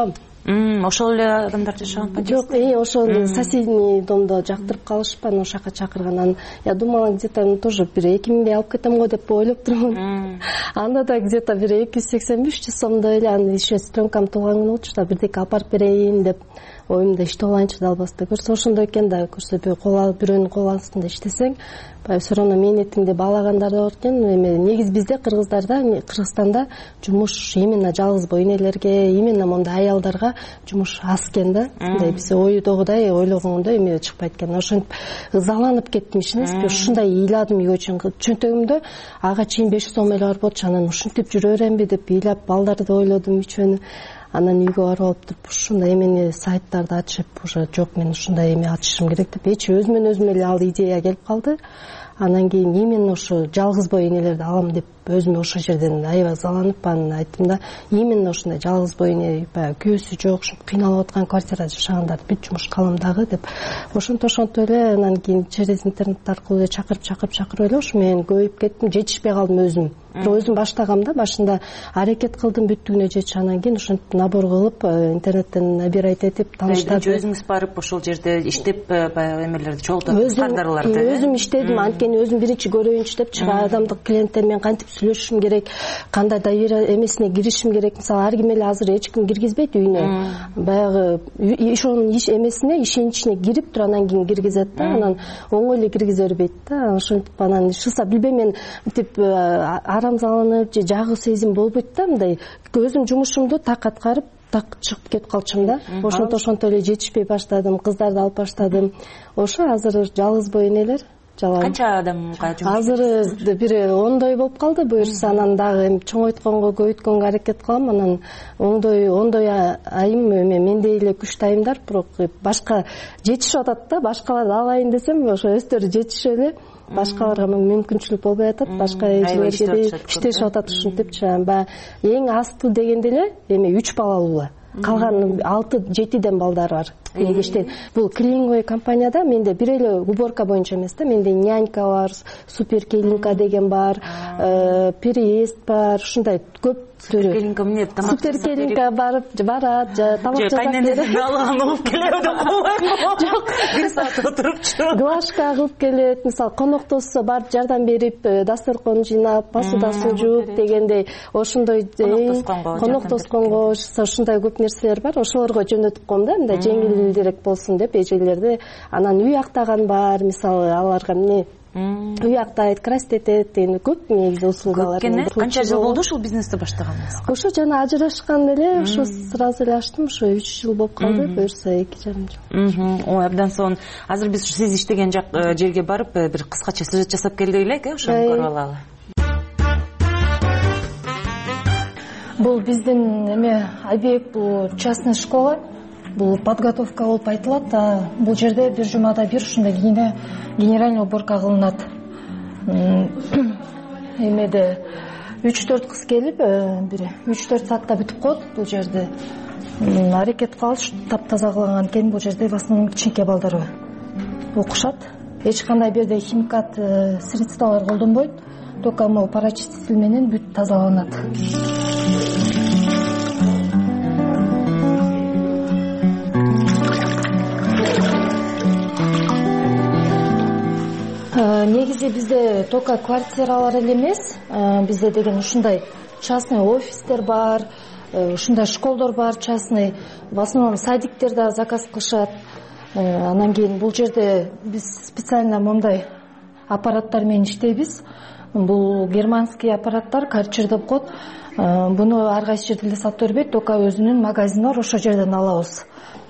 Ошол эле адамдар жашаган? Жок, ошол соседний домдо жактырып калышпы, анан ошол жака чакырганан. Я думала, где-то тоже бир эки миңдей алып кетем го деп ойлоп турмун. Анда да где-то бир эки жүз сексен беш жүз сомдой эле. Аны еще сестренкам туулган күнү болчу да, бирдеке алып берейин деп оюмда иштеп алайынчы да албаста. Көрсө ошондой экен да, көрсө кол алып бирөөнүн кол астында иштесең, баягы все равно мээнетиңди баалагандар да бар экен. Эми негизи бизде Кыргыздарда, Кыргызстанда жумуш именно жалгыз бой энелерге, именно мондай аялдарга жумуш аз экен да. Мындай биз ойдогудай, ойлогондой эме чыкпайт экен. Ошентип ызаланып кеттим ишинесизби? Ушундай ыйладым үйгө чейин. Чөнтөгүмдө ага чейин беш сом эле бар болчу. Анан ушинтип жүрө беремби деп ыйлап, балдарды ойлодум үчөөнү. Анан үйгө барып алып туруп ушундай эмени сайттарды ачып, уже жок мен ушундай эме ачышым керек деп эч өзүмөн өзүм эле ал идея келип калды. Анан кийин именно ошо жалгыз бой энелерди алам деп өзүм ошол жерден аябай ызаланып анан айттым да, именно ушундай жалгыз бой эне, баягы күйөөсү жок, ушинтип кыйналып аткан квартирада жашагандарды бүт жумуш кылам дагы деп. Ошентип ошентип эле анан кийин через интернет аркылуу эле чакырып чакырып чакырып эле ушу менен көбөйүп кеттим, жетишпей калдым өзүм. Бирок өзүм баштагам да, башында аракет кылдым бүттүгүнө жетиш, анан кийин ошентип набор кылып интернеттен набирать этип тааныштарды. Өзүңүз барып ошол жерде иштеп баягы эмелерди чогултуп кардарларды. Өзүм иштедим, анткени өзүм биринчи көрөйүнчү деп чыга адамдык клиенттермен кантип сүйлөшүшүм керек, кандай доверие эмесине киришим керек. Мисалы ар ким эле азыр эч ким киргизбейт үйүнө. Баягы ошонун иш эмесине, ишинин ичине кирип туруп анан кийин киргизет да, анан оңой эле киргизе бербейт да. Ошентип анан шылса билбейм мен тип арамзаланып же жагуу сезим болбойт да, мындай өзүм жумушумду так аткарып так чыгып кетип калчумун да. Ошентип ошентип эле жетишпей баштадым, кыздарды алып баштадым. Ошо азыр жалгыз бой энелер канча адамга жумуш? Азыр бир ондой болуп калды буюрса, анан дагы эми чоңойтконго, көбөйткөнгө аракет кылам. Анан оңдой ондой айым эме мендей эле күчтүү айымдар, бирок башка жетишип атат да, башкаларды алайын десем ошо өздөрү жетишип эле башкаларга мүмкүнчүлүк болбой атат, башка эжелерге иштешип атат. Ушинтипчи баягы эң асты дегенде эле эми үч балалуу, калган алты жетиден балдар бар. Бул клининговый компанияда менде бир эле уборка боюнча эмес да, менде нянька бар, супер келинка деген бар, переезд бар, ушундай көп түрү. Келинка эмне, тамак супер келинка барып барат, тамак жасап берет. Кайненесин алып келет деп койбойм. Жок, бир саат отурупчу. Глажка кылып келет, мисалы коноктосо барып жардам берип, дасторкон жыйнап, посудасын жууп дегендей, ошондой коноктосконго ушундай көп нерселер бар. Ошолорго жөнөтүп коем да, мындай жеңилдирээк болсун деп эжелерди. Анан үй актаган бар, мисалы аларга эмне үй актайт, красить этет деген көп негизи услугалар. Канча жыл болду ушул бизнести баштаганыңыз? Ошо жана ажырашкан эле, ошо сразу эле ачтым, ошо үч жыл болуп калды, буюрса эки жарым жыл. Ой, абдан сонун. Азыр биз сиз иштеген жерге барып бир кыскача сюжет жасап келдик элек, э, ошону көрүп алалы. Бул биздин эме объект, бул частный школа. Бул подготовка болуп айтылат. Бул жерде бир жумада бир ушундай генеральный уборка кылынат. Эмеде үч төрт кыз келип, бир үч төрт саатта бүтүп коет бул жерде. Аракет кылалыш таптаза кылган экен. Бул жерде в основном кичинекей балдар окушат. Эч кандай берде химикат средстволор колдонбойт. Только могу парачиститель менен бүт тазаланат. Негизи бизде только квартиралар эле эмес, бизде деген ушундай частный офистер бар, ушундай школдор бар частный, в основном садиктер да заказ кылышат. Анан кийин бул жерде биз специально мондай аппараттар менен иштейбиз. Бул германский аппараттар, карчер деп коет. Буну ар кайсы жерде эле сатып бербейт, только өзүнүн магазини бар, ошол жерден алабыз.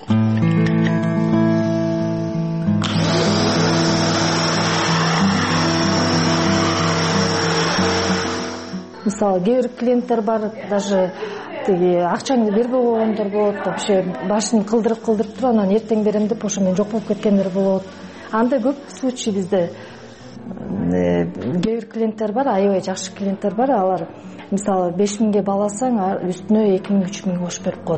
Мисалы, кээ бир клиенттер бар, даже тиги акчаңды бербей койгондор болот, вообще башын кылдырып-кылдырып туруп, анан эртең берем деп ошо менен жок болуп кеткендер болот. Андай көп случай бизде. Кээ бир клиенттер бар, аябай жакшы клиенттер бар, алар мисалы беш миңге баласаң, үстүнө эки миң үч миң кош берип коет.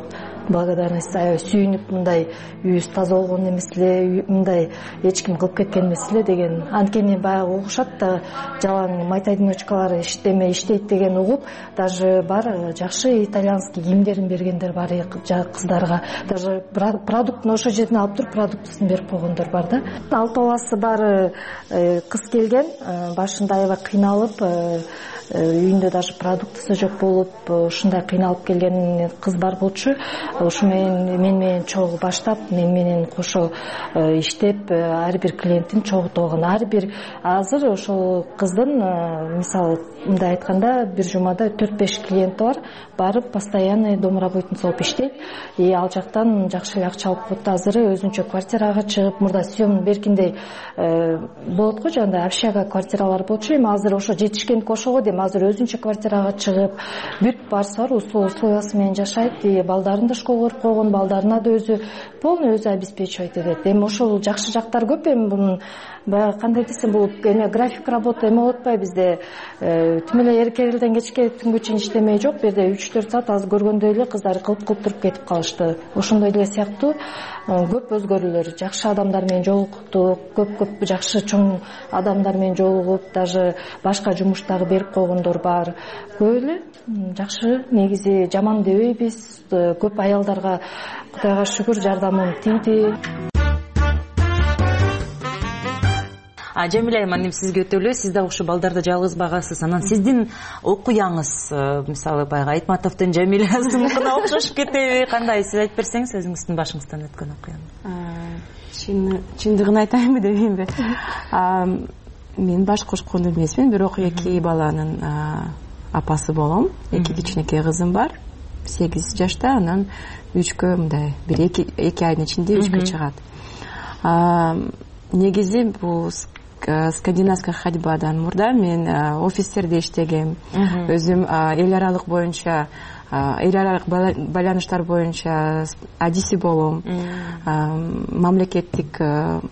благодарность аябай сүйүнүп, мындай үйүбүз таза болгон эмес эле, мындай эч ким кылып кеткен эмес эле деген. Анткени баягы угушат да, жалаң майта одиночкалары иштемей иштейт деген угуп, даже бар жакшы итальянский кийимдерин бергендер бар, кыздарга даже продуктун ошол жерден алып туруп продуктысын берип койгондор бар да. Алты баласы бар кыз келген, башында аябай кыйналып, үйүндө даже продуктысы жок болуп, ушундай кыйналып келген кыз бар болчу. Ошо менен мен менен чогуу баштап, мен менен кошо иштеп, ар бир клиенттин чогултуп алган. Ар бир азыр ошол кыздын, мисалы мындай айтканда, бир жумада төрт беш клиенти бар, барып постоянный домработница болуп иштейт. И ал жактан жакшы эле акча алып коет. Азыр өзүнчө квартирага чыгып, мурда съем беркиндей болот го, жана общага квартиралар болчу. Эми азыр ошо жетишкендик ошого дейм, азыр өзүнчө квартирага чыгып, бүт барысы бар, условиясы менен жашайт. И балдарын да школго берип койгон, балдарына да өзү полный өзү обеспечивать этет. Эми ошол жакшы жактары көп. Эми бунун баягы кандай десем, бул эме график работа эме болуп атпайбы бизде, түм эле эркерилден кечке түнгө чейин иштемей жок. Бу жерде үч төрт саат азыр көргөндөй эле кыздар кылып кылып туруп кетип калышты. Ошондой эле сыяктуу көп өзгөрүүлөр, жакшы адамдар менен жолуктук, көп-көп жакшы чоң адамдар менен жолугуп, даже башка жумуш дагы берип койгондор бар. Көп эле жакшы, негизи жаман дебейбиз. Көп аялдарга Кудайга шүгүр жардамым тийди. Жамиля айым, сизге өтөлүү, сиз да ушу балдарды жалгыз багасыз. Анан сиздин окуяңыз, мисалы баягы Айтматовдун Жамилясын окшошуп кетеби? Кандай, сиз айтып берсеңиз өзүңүздүн башыңыздан өткөн окуяны. Чындыгын айтайынбы дебейинби? Мен баш кошкон эмесмин, бирок эки баланын апасы болом. Эки кичинекей кызым бар, сегиз жашта, анан үчкө мындай бир эки айдын ичинде үчкө чыгат. Негизи бул скандинавская ходьбадан мурда мен офистерде иштегем. Өзүм эл аралык боюнча, эл аралык байланыштар боюнча адиси болом. Мамлекеттик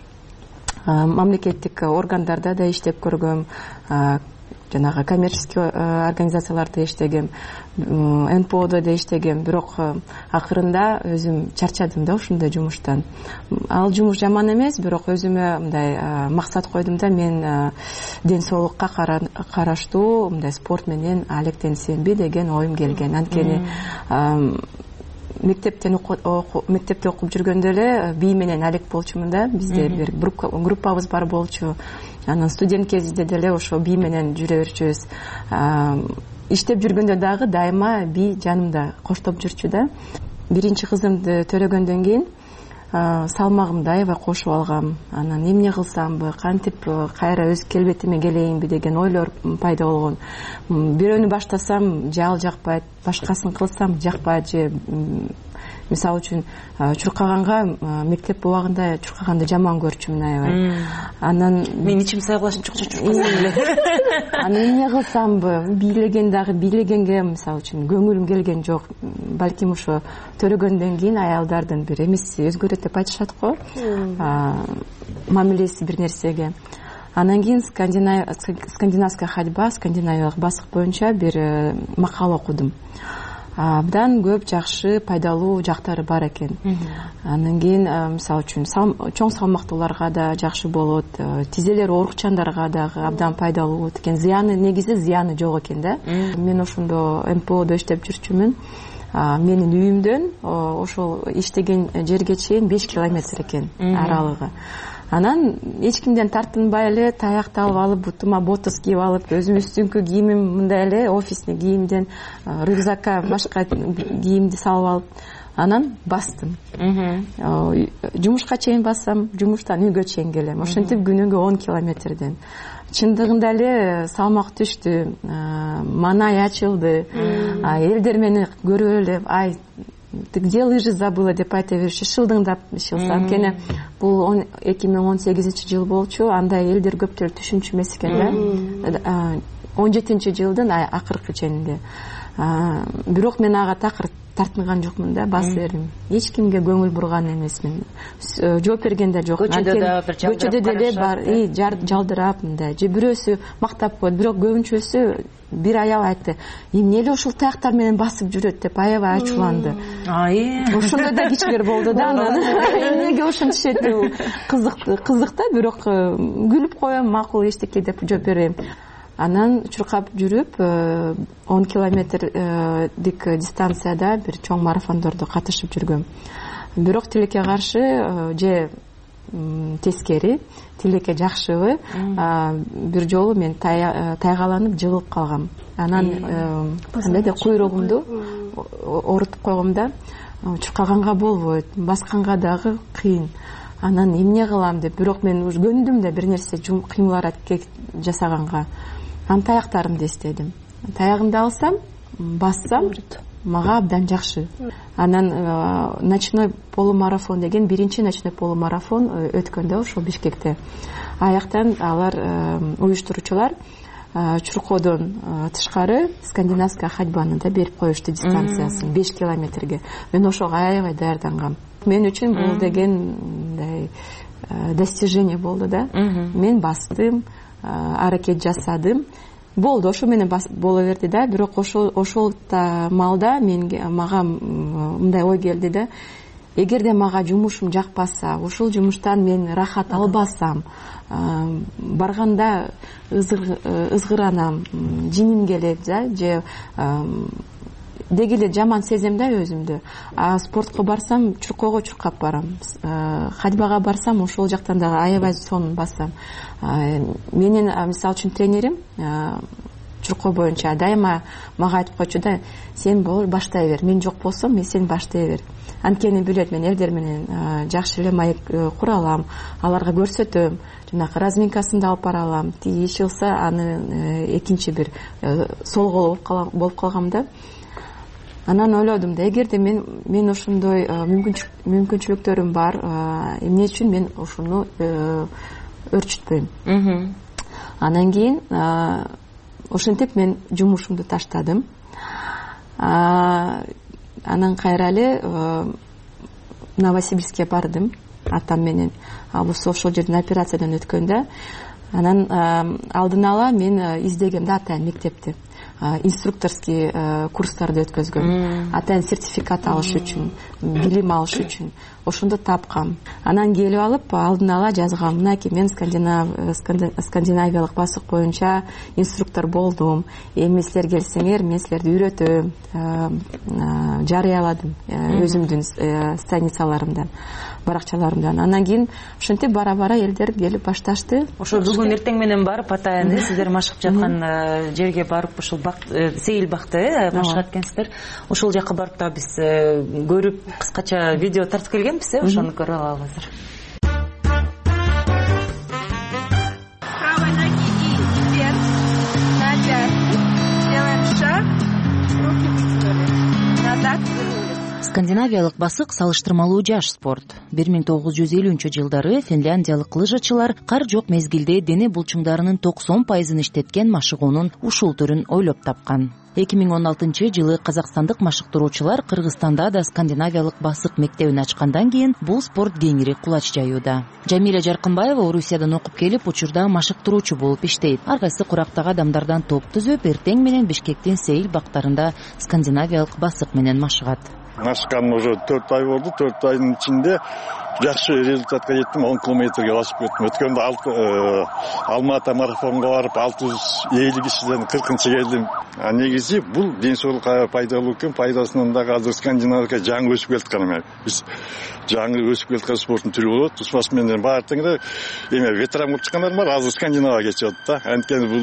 мамлекеттик органдарда да иштеп көргөм. Жанагы коммерческий организацияларда иштегем, эн пэ о'да да иштегем, бирок акырында өзүм чарчадым да ушундай жумуштан. Ал жумуш жаман эмес, бирок өзүмө мындай максат койдум да, мен ден соолукка караштуу мындай спорт менен алектенсемби деген оюм келген. Анткени мектептен мектепте окуп жүргөндө эле бий менен алек болчумун да. Бизде бир группабыз бар болчу. Анан студент кезинде деле ошо бий менен жүрө берчүбүз. Иштеп жүргөндө дагы дайыма бий жанымда коштоп жүрчү да. Биринчи кызымды төрөгөндөн кийин салмагымды аябай кошуп алгам. Анан эмне кылсамбы, кантип кайра өз келбетиме келейинби деген ойлор пайда болгон. Бирөөнү баштасам же ал жакпайт, башкасын кылсам жакпайт, же мисалы үчүн чуркаганга мектеп убагында чуркаганды жаман көрчүмүн аябай. Анан мен ичим сайгылашып чуркасам эле. Анан эмне кылсамбы, бийлеген дагы бийлегенге мисалы үчүн көңүлүм келген жок. Балким ошо төрөгөндөн кийин аялдардын бир эмеси өзгөрөт деп айтышат го. Мамилеси бир нерсеге. Анан кийин скандинавская ходьба, скандинавиялык басык боюнча бир макала окудум. Абдан көп жакшы пайдалуу жактары бар экен. Анан кийин мисалы үчүн чоң салмактууларга да жакшы болот, тизелер оорукчандарга дагы абдан пайдалуу экен. Зыяны, негизи зыяны жок экен да. Мен ошондо эн пэ о'до иштеп жүрчүмүн. Менин үйүмдөн ошол иштеген жерге чейин беш километр экен аралыгы. Анан эч кимден тартынбай эле таякты алып алып, бутума ботос кийип алып, өзүм үстүңкү кийимим мындай эле офисный кийимден рюкзакка башка кийимди салып алып, анан бастым. Жумушка чейин бассам, жумуштан үйгө чейин келем. Ошентип күнүгө он километрден. Чындыгында эле салмак түштү, маанай ачылды. Элдер мени көрүп эле, ай, ты где лыжи забыла деп айта бериши, шылдыңдап ишилсе. Анткени бул эки миң он сегизинчи жыл болчу, анда элдер көптөр түшүнчү эмес экен да. он жетинчи жылдын акыркы ченинде. Бирок мен ага такыр тартынган жокмун да, басып бердим. Эч кимге көңүл бурган эмесмин. Жооп берген да жок. Көчөдө деле бар, жалдырап мындай же бирөөсү мактап коет, бирок көбүнчөсү бир аял айтты, эмне эле ушул таяктар менен басып жүрөт деп аябай ачууланды. Ошондой да кишилер болду да. Эмнеге ошентишет деп кызык да, бирок күлүп коем, макул эчтеке деп жооп берем. Анан чуркап жүрүп он километрдик дистанцияда бир чоң марафондордо катышып жүргөм. Бирок тилекке каршы же тескери, тилекке жакшыбы, бир жолу мен тайгаланып жыгылып калгам. Анан кандай да куйругумду орутуп койгом да, чуркаганга болбойт, басканга дагы кыйын. Анан эмне кылам деп, бирок мен уже көндүм да бир нерсе кыймыл аракет жасаганга. Анан таяктарымды эстедим. Таягымды алсам, бассам, мага абдан жакшы. Анан ночной полумарафон деген биринчи ночной полумарафон өткөн да ошол Бишкекте. Аяктан алар уюштуруучулар Чуркоодон тышкары скандинавская ходьбаны да берип коюшту дистанциясын беш километрге. Мен ошого аябай даярдангам. Мен үчүн бул деген достижение болду да. Мен бастым, аракет жасадым. Болду, ошо менен боло берди да, бирок ошол ошол маалда менге мага мындай ой келди да, эгерде мага жумушум жакпаса, ошол жумуштан мен рахат албасам, барганда ызгыранам, жиним келет да, же деги эле жаман сезем да өзүмдү. А спортко барсам, чуркоого чуркап барам. Ходьбага барсам, ошол жактан дагы аябай сонун басам. Менин мисалы үчүн тренерим чуркоо боюнча дайыма мага айтып койчу да, сен баштай бер, мен жок болсом, мен сен баштай бер. Анткени билет, мен элдер менен жакшы эле маек кура алам, аларга көрсөтөм, жанагы разминкасын да алып бара алам. Тиги иш кылса, аны экинчи бир сол кол болуп калгам да. Анан ойлодум да, эгерде мен мен ошондой мүмкүнчүлүктөрүм бар, эмне үчүн мен ошону өрчүтпөйм. Анан кийин ошентип мен жумушумду таштадым. Анан кайра эле Новосибирскке бардым атам менен. Албысы ошол жерден операциядан өткөн да. Анан алдын ала мен издегем да атайын мектепти. Инструкторский курстарды өткөзгөм. Атайын сертификат алыш үчүн, билим алыш үчүн. Ошондо тапкам. Анан келип алып, алдын ала жазгам. Мынакей, мен скандинавиялык басык боюнча инструктор болдум. Эми силер келсеңер, мен силерди үйрөтөм. Жарыяладым өзүмдүн страницаларымдан, баракчаларымдан. Анан кийин ошентип бара-бара элдер келип башташты. Ошо бүгүн эртең менен барып атайын сиздер машыгып жаткан жерге барып ошол сейил бакты машыгат экенсиздер. Ошол жака барып да биз көрүп кыскача видео тартып келгенбиз, ошону көрүп алалы азыр. Правой ноги и вверх на пятки. Делаем шаг, руки вытянули. Назад вернулись. Скандинавиялык басык салыштырмалуу жаш спорт. бир миң тогуз жүз элүүнчү жылдары финляндиялык лыжачылар кар жок мезгилде дене булчуңдарынын токсон пайызын иштеткен машыгуунун ушул түрүн ойлоп тапкан. эки миң он алтынчы жылы казакстандык машыктыруучулар Кыргызстанда да скандинавиялык басык мектебин ачкандан кийин бул спорт кеңири кулач жаюуда. Жамиля Жаркынбаева Орусиядан окуп келип, учурда машыктыруучу болуп иштейт. Ар кайсы курактагы адамдардан топ түзүп, эртең менен Бишкектин сейил бактарында скандинавиялык басык менен машыгат. Машыкканым уже төрт ай болду. төрт айдын ичинде жакшы результатка жеттим. он километрге басып кеттим. Өткөндө Алматы марафонго барып алты жүз элүү кишиден кыркынчы келдим. А негизи бул ден соолукка пайдалуу экен. Пайдасынан дагы азыр Скандинавияга жаңы өсүп келаткан эме. Биз жаңы өсүп келаткан спорттун түрү болот. Туспас менен баары теңире эме ветеран болуп чыккандар бар. Азыр Скандинавияга кетип атат да. Анткени бул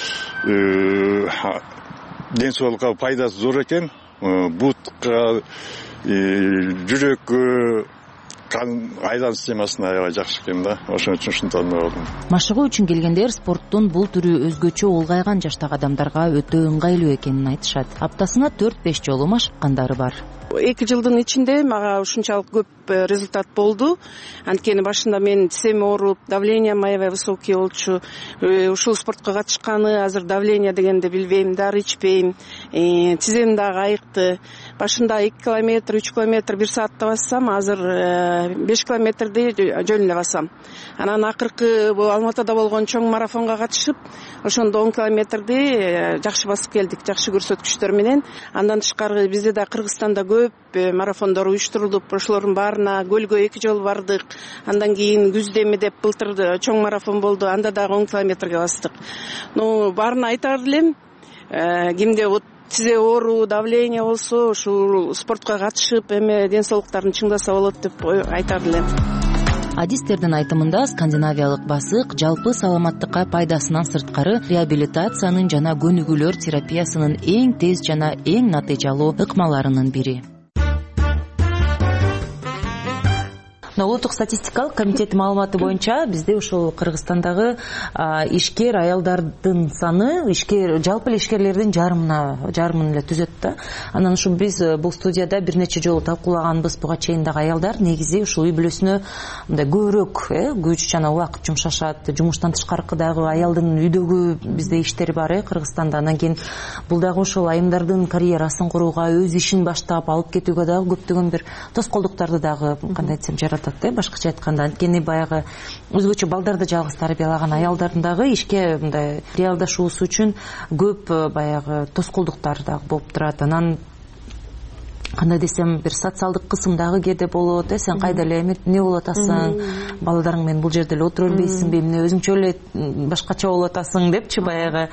ден соолукка пайдасы зор экен. Бутка, жүрөккө, айлан системасына аябай жакшы экен да, ошон үчүн ушунтан болдум. Машыгуу үчүн келгендер спорттун бул түрү өзгөчө улгайган жаштагы адамдарга өтө ыңгайлуу экенин айтышат. Аптасына төрт беш жолу машыккандары бар. эки жылдын ичинде мага ушунчалык көп результат болду. Анткени башында мен тизем ооруп, давлением аябай высокий болчу. Ушул спортко катышканы азыр давление дегенди билбейм, дары ичпейм. Тизем дагы айыкты. Башында эки километр, үч километр бир саатта бассам, азыр беш километрди жөн эле басам. Анан акыркы Алматыда болгон чоң марафонго катышып, ошондо он километрди жакшы басып келдик, жакшы көрсөткүчтөр менен. Андан тышкары бизде да Кыргызстанда көп марафондор уюштурулуп, ошолордун баарына көлгө эки жолу бардык. Андан кийин күздө эми деп былтыр чоң марафон болду, анда дагы он километрге бастык. Ну, баарына айтар элем, кимде вот тизе оору, давление болсо, ушул спортко катышып, эме ден соолуктарын чыңдаса болот деп айтар элем. Адистердин айтымында скандинавиялык басык жалпы саламаттыкка пайдасынан сырткары реабилитациянын жана көнүгүүлөр терапиясынын эң тез жана эң натыйжалуу ыкмаларынын бири. Улуттук статистикалык комитеттин маалыматы боюнча бизде ушул Кыргызстандагы ишкер аялдардын саны ишкер жалпы эле ишкерлердин жарымына жарымын эле түзөт да. Анан ушу биз бул студияда бир нече жолу талкуулаганбыз, буга чейин дагы аялдар негизи ушул үй бүлөсүнө мындай көбүрөөк күч жана убакыт жумшашат. Жумуштан тышкаркы дагы аялдын үйдөгү бизде иштери бар э Кыргызстанда. Анан кийин бул дагы ушул айымдардын карьерасын курууга, өз ишин баштап алып кетүүгө дагы көптөгөн бир тоскоолдуктарды дагы кандай десем жаратат. Башкача айтканда, анткени баягы өзгөчө балдарды жалгыз тарбиялаган аялдардын дагы ишке мындай реалдашуусу үчүн көп баягы тоскоолдуктар дагы болуп турат. Анан кандай десем бир социалдык кысым дагы кээде болот. Э сен кайда эле эмне болуп атасың? Балдарың менен бул жерде эле отура бербейсиңби? Эмне өзүңчө эле башкача болуп атасың депчи баягы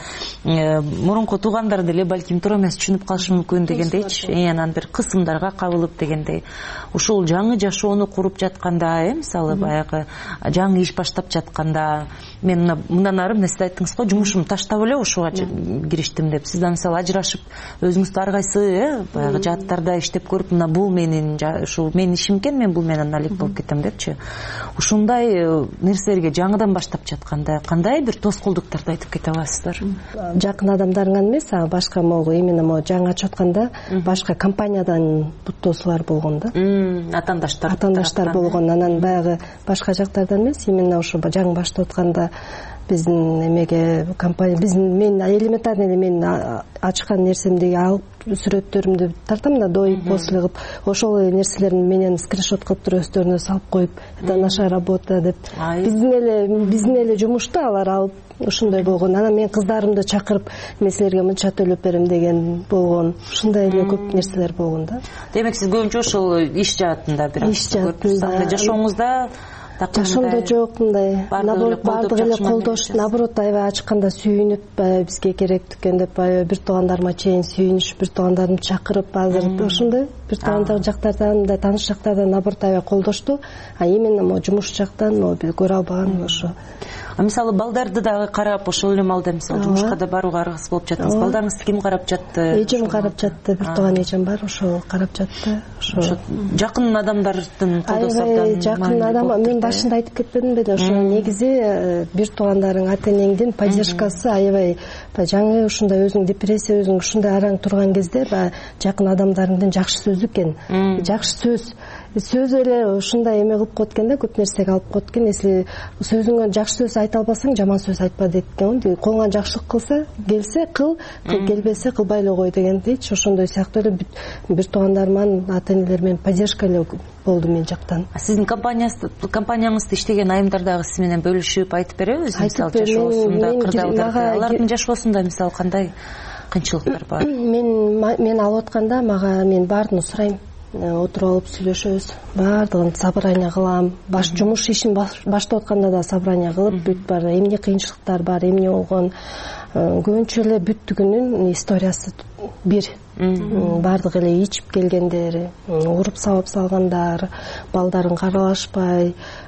мурунку туугандар деле балким туура эмес түшүнүп калышы мүмкүн дегендейчи. Анан бир кысымдарга кабылып дегендей. Ушул жаңы жашоону куруп жатканда, э мисалы баягы жаңы иш баштап жатканда мен мындан ары сиз айттыңыз го, жумушумду таштап эле ушуга кириштим деп. Сиз да мисалы ажырашып өзүңүздү ар кайсы э баягы жааттарда иштеп көрүп, мына бул менин ушул менин ишим экен, мен бул менен алек болуп кетем депчи. Ушундай нерселерге жаңыдан баштап жатканда кандай бир тоскоолдуктарды айтып кете аласыздар? Жакын адамдарыңан эмес, башка могу именно могу жаңы ачып атканда башка компаниядан буттоосулар болгон да. Атандаштар. Атандаштар болгон. Анан баягы башка жактардан эмес, именно ошо жаңы баштап атканда биздин эмеге компания биздин мен элементарный эле мен ачкан нерсемди алып сүрөттөрүмдү тартам да доюп после кылып, ошол нерселерин менен скриншот кылып туруп өздөрүнө салып коюп, это наша работа деп. Биздин эле биздин эле жумушту алар алып ушундай болгон. Анан мен кыздарымды чакырып, мен силерге мынча төлөп берем деген болгон. Ушундай эле көп нерселер болгон да. Демек сиз көбүнчө ошол иш жаатында бир иш жаатында жашооңузда жашоомдо жок мындай наоборот баардыгы эле колдош, наоборот аябай ачканда сүйүнүп бизге керек экен деп аябай бир туугандарыма чейин сүйүнүшүп, бир туугандарымды чакырып азыр ошондой бир туугандагы жактардан мындай тааныш жактардан наоборот аябай колдошту. А именно могу жумуш жактан могу көрө албаган ошо. А мисалы балдарды дагы карап, ошол эле маалда мисалы жумушка да барууга аргасыз болуп жаттыңыз. Балдарыңызды ким карап жатты? Эжем карап жатты, бир тууган эжем бар, ошол карап жатты. Ошо жакын адамдардын колдоосу абдан жакын адам. Мен башында айтып кетпедим беле, ошо негизи бир туугандарың, ата-энеңдин поддержкасы аябай жаңы ушундай өзүң депрессия, өзүң ушундай араң турган кезде жакын адамдарыңдын жакшы сөзү экен. Жакшы сөз сөз эле ушундай эме кылып коет экен да, көп нерсеге алып коет экен. Если сөзүңө жакшы сөз айта албасаң, жаман сөз айтпа дейт экен. Колуңан жакшылык кылса, келсе кыл, келбесе кылбай эле кой дегендейчи. Ошондой сыяктуу эле бир туугандарыман, ата-энелер менен поддержка эле болду мен жактан. Сиздин компанияңызда иштеген айымдар дагы сиз менен бөлүшүп айтып береби? Мисалы жашоосунда кырдаалдар, алардын жашоосунда мисалы кандай кыйынчылыктар бар? Мен мен алып атканда мага мен баардыгын сурайм. Отуруп алып сүйлөшөбүз, баардыгын собрание кылам. Баш жумуш ишин баштап атканда да собрание кылып, бүт бар, эмне кыйынчылыктар бар, эмне болгон. Көбүнчө эле бүттүгүнүн историясы бир. Баардыгы эле ичип келгендер, уруп сабап салгандар, балдарын каралашпай, көп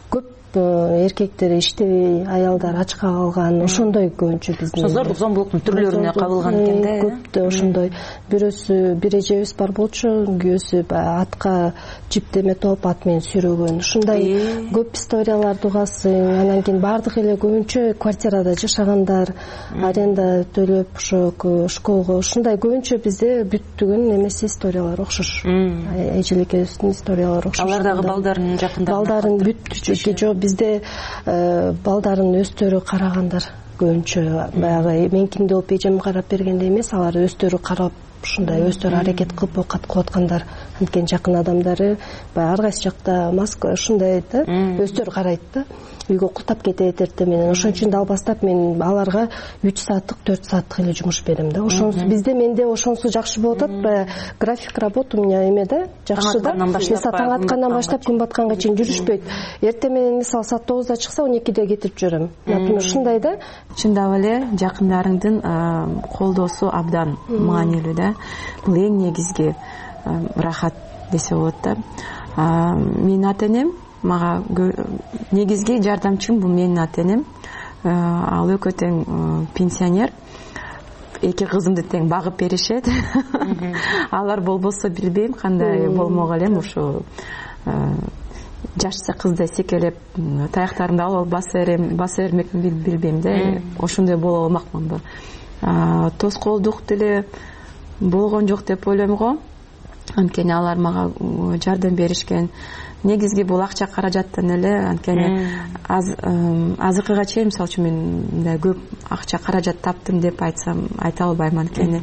эркектер иштебей аялдар ачка калган ошондой көбүнчө биздин зордук зомбулуктун түрлөрүнө кабылган экен да көптө ошондой бирөөсү бир эжебиз бар болчу күйөөсү атка жиптеме топ ат менен сүйрөгөн ушундай көп историяларды угасың. Анан кийин баардык эле көбүнчө квартирада жашагандар аренда төлөп ошо школго ушундай көбүнчө бизде бүттүгүн эмеси историялар окшош. Эжеликебиздин историялары окшош. Алар дагы балдарын жакында балдарын бүт жок бизде балдарын өздөрү карагандар көбүнчө баягы меникинде болуп эжем карап бергенде эмес, алар өздөрү карап ушундай өздөрү аракет кылып оокат кылып аткандар. Анткени жакын адамдары баягы ар кайсы жакта Москва ушундай да өздөрү карайт да, үйгө култап кетет эртең менен. Ошон үчүн дал бастап мен аларга үч сааттык төрт сааттык эле жумуш берем да. Ошонусу бизде менде ошонусу жакшы болуп атат. Баягы график работы у меня эме да жакшы да. Мисалы таң аткандан баштап күн батканга чейин жүрүшпөйт. Эртең менен мисалы саат тогузда чыкса он экиде кетирип жиберем. Например, ушундай да. Чындап эле жакындарыңдын колдоосу абдан маанилүү да. Бул эң негизги рахат десе болот да. Менин ата-энем мага негизги жардамчым бул менин ата-энем. Ал экөө тең пенсионер. Эки кызымды тең багып беришет. Алар болбосо билбейм кандай болмок элем ушу. Жашса кыздай секелеп таяктарымды алып баса берем, баса бермекмин билбейм да. Ошондой боло алмакмынбы. Тоскоолдук деле болгон жок деп ойлойм го. Анткени алар мага жардам беришкен. Негизги бул акча каражаттан эле, анткени азыркыга чейин мисалы үчүн мен мындай көп акча каражат таптым деп айтсам айта албайм. Анткени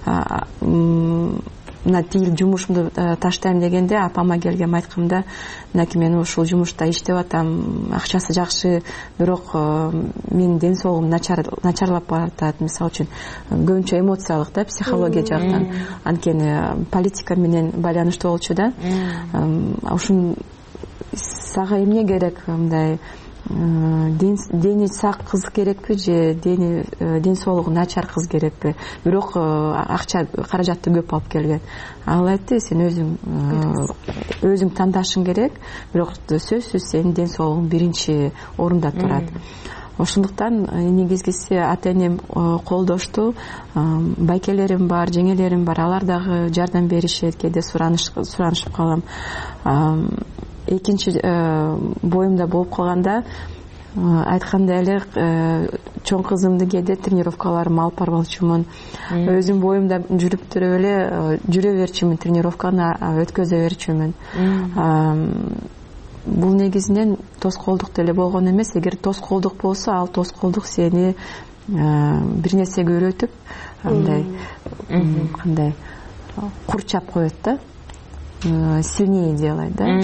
мына тигил жумушумду таштайм дегенде апама келгем айткамда, мынакей мен ушул жумушта иштеп атам, акчасы жакшы, бирок менин ден соолугум начарлап баратат. Мисалы үчүн көбүнчө эмоциялык да, психология жактан. Анткени политика менен байланыштуу болчу да. Ушун сага эмне керек, мындай дени сак кыз керекпи же дени ден соолугу начар кыз керекпи? Бирок акча каражатты көп алып келген. Ал айтты, сен өзүң өзүң тандашың керек, бирок сөзсүз сенин ден соолугуң биринчи орунда турат. Ошондуктан негизгиси ата-энем колдошту. Байкелерим бар, жеңелерим бар, алар дагы жардам беришет, кээде суранышып калам. Экинчи боюмда болуп калганда айткандай эле чоң кызымды кээде тренировкаларым алып барбалчумун. Өзүм боюмда жүрүп туруп эле жүрө берчүмүн, тренировканы өткөзө берчүмүн. Бул негизинен тоскоолдук деле болгон эмес. Эгер тоскоолдук болсо, ал тоскоолдук сени бир нерсеге үйрөтүп, андай кандай курчап коет да, сильнее делает да.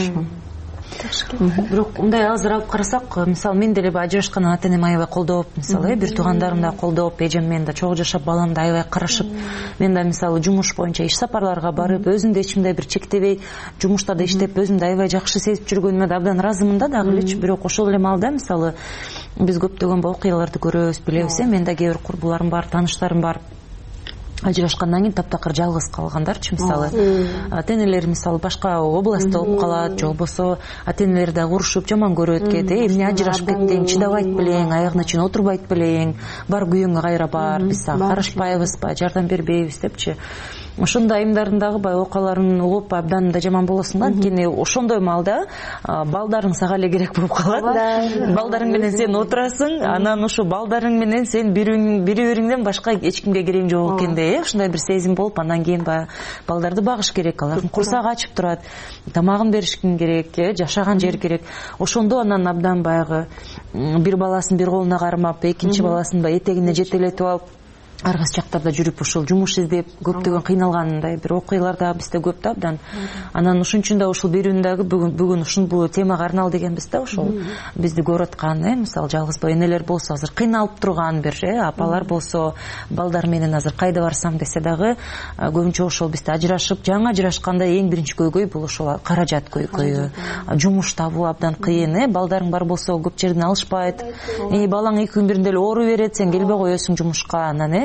Бирок мындай азыр алып карасак, мисалы мен деле ажырашкандан ата-энем аябай колдоп, мисалы бир туугандарым да колдоп, эжем менен да чогуу жашап, баламды аябай карашып, мен да мисалы жумуш боюнча иш сапарларга барып, өзүмдү эчимде бир чектебей, жумушта да иштеп, өзүмдү аябай жакшы сезип жүргөнүмө да абдан ыраазымын да дагы элечи. Бирок ошол эле маалда мисалы биз көптөгөн окуяларды көрөбүз, билебиз, менде кээ бир курбуларым бар, тааныштарым бар. Ажырашкандан кийин таптакыр жалгыз калгандарчы, мисалы ата-энелер мисалы башка областта болуп калат, же болбосо ата-энелер да урушуп жаман көрөт кээде, эмне ажырашып кеттиң, чыдабайт белең, аягына чейин отурбайт белең, бар күйөөңө кайра бар, биз сага карашпайбызбы, жардам бербейбиз депчи. Ошондой айымдардын дагы баягы окуяларын угуп абдан да жаман болосуң да. Анткени ошондой маалда балдарың сага эле керек болуп калат. Балдарың менен сен отурасың, анан ошо балдарың менен сен бири-бириңден башка эч кимге керең жок экендей, ушундай бир сезим болуп, андан кийин баягы балдарды багыш керек, алардын курсагы ачып турат, тамагын беришкин керек, жашаган жер керек. Ошондо анан абдан баягы бир баласын бир колуна кармап, экинчи баласын баягы этегине жетелетип алып, ар кайсы жактарда жүрүп ушул жумуш издеп көптөгөн кыйналгандай бир окуялар да бизде көп да абдан. Анан ошон үчүн да ушул берүүнү дагы бүгүн бүгүн ушул бул темага арнал дегенбиз да. Ошол бизди көрүп аткан, э, мисалы жалгыз бой энелер болсо, азыр кыйналып турган бир э апалар болсо, балдар менен азыр кайда барсам десе дагы көбүнчө ошол бизде ажырашып, жаңы ажырашканда эң биринчи көйгөй бул ошол каражат көйгөйү. Жумуш табуу абдан кыйын, э балдарың бар болсо көп жерден алышпайт. Э балаң эки күн биринде эле оору берет, сен келбей коесуң жумушка, анан э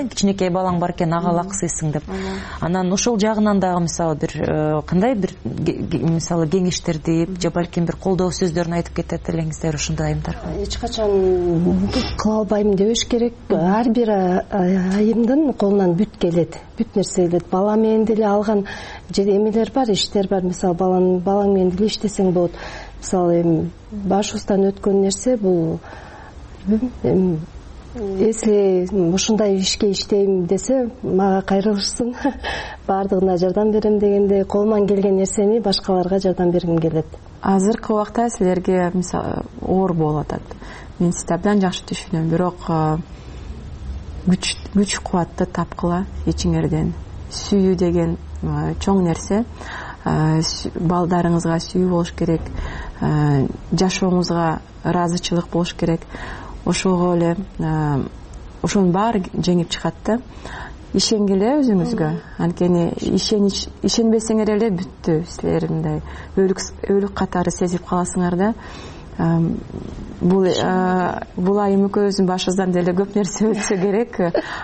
э кичинекей балаң бар экен ага алаксыйсың деп. Анан ошол жагынан дагы мисалы бир кандай бир мисалы кеңештерди же балким бир колдоо сөздөрүн айтып кетет элеңиздер ушундай айымдарга? Эч качан кыла албайм дебеш керек. Ар бир айымдын колунан бүт келет, бүт нерсе келет. Бала менен деле алган эмелер бар, иштер бар. Мисалы балаң балаң менен деле иштесең болот. Мисалы эми башыбыздан өткөн нерсе бул если ушундай ишке иштейм десе мага кайрылышсын, баардыгына жардам берем дегенде колуман келген нерсени башкаларга жардам бергим келет. Азыркы убакта силерге мисалы оор болуп атат. Мен сизди абдан жакшы түшүнөм, бирок күч күч кубатты тапкыла ичиңерден. Сүйүү деген чоң нерсе. Балдарыңызга сүйүү болуш керек, жашооңузга ыраазычылык болуш керек. Ошого эле ошонун баары жеңип чыгат да. Ишенгиле өзүңүзгө. Анткени ишенич ишенбесеңер эле бүттү. Силер мындай өлүк өлүк катары сезип каласыңар да. Бул бул айым экөөбүздүн башыбыздан деле көп нерсе өтсө керек.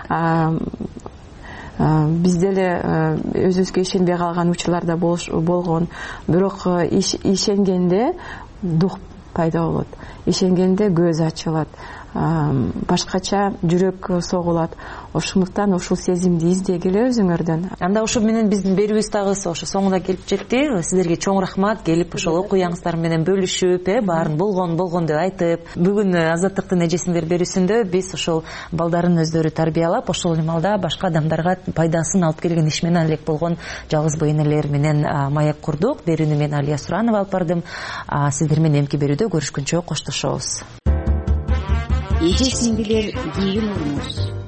Биз деле өзүбүзгө ишенбей калган учурлар да болгон. Бирок ишенгенде дух пайда болот. Ишенгенде көз ачылат. Башкача жүрөк согулат. Ошондуктан ушул сезимди издегиле өзүңөрдөн. Анда ошо менен биздин берүүбүз дагы ошо соңуна келип жетти. Сиздерге чоң рахмат, келип ошол окуяңыздар менен бөлүшүп, э баарын болгон болгон деп айтып, бүгүн Азаттыктын эжесиндер берүүсүндө биз ошол балдарын өздөрү тарбиялап, ошол эле маалда башка адамдарга пайдасын алып келген иш менен алек болгон жалгыз бой энелер менен маек курдук. Берүүнү мен Алия Суранова алып бардым. Сиздер менен эмки берүүдө көрүшкөнчө коштошобуз. Эже сиңдилер, кийин урмуз.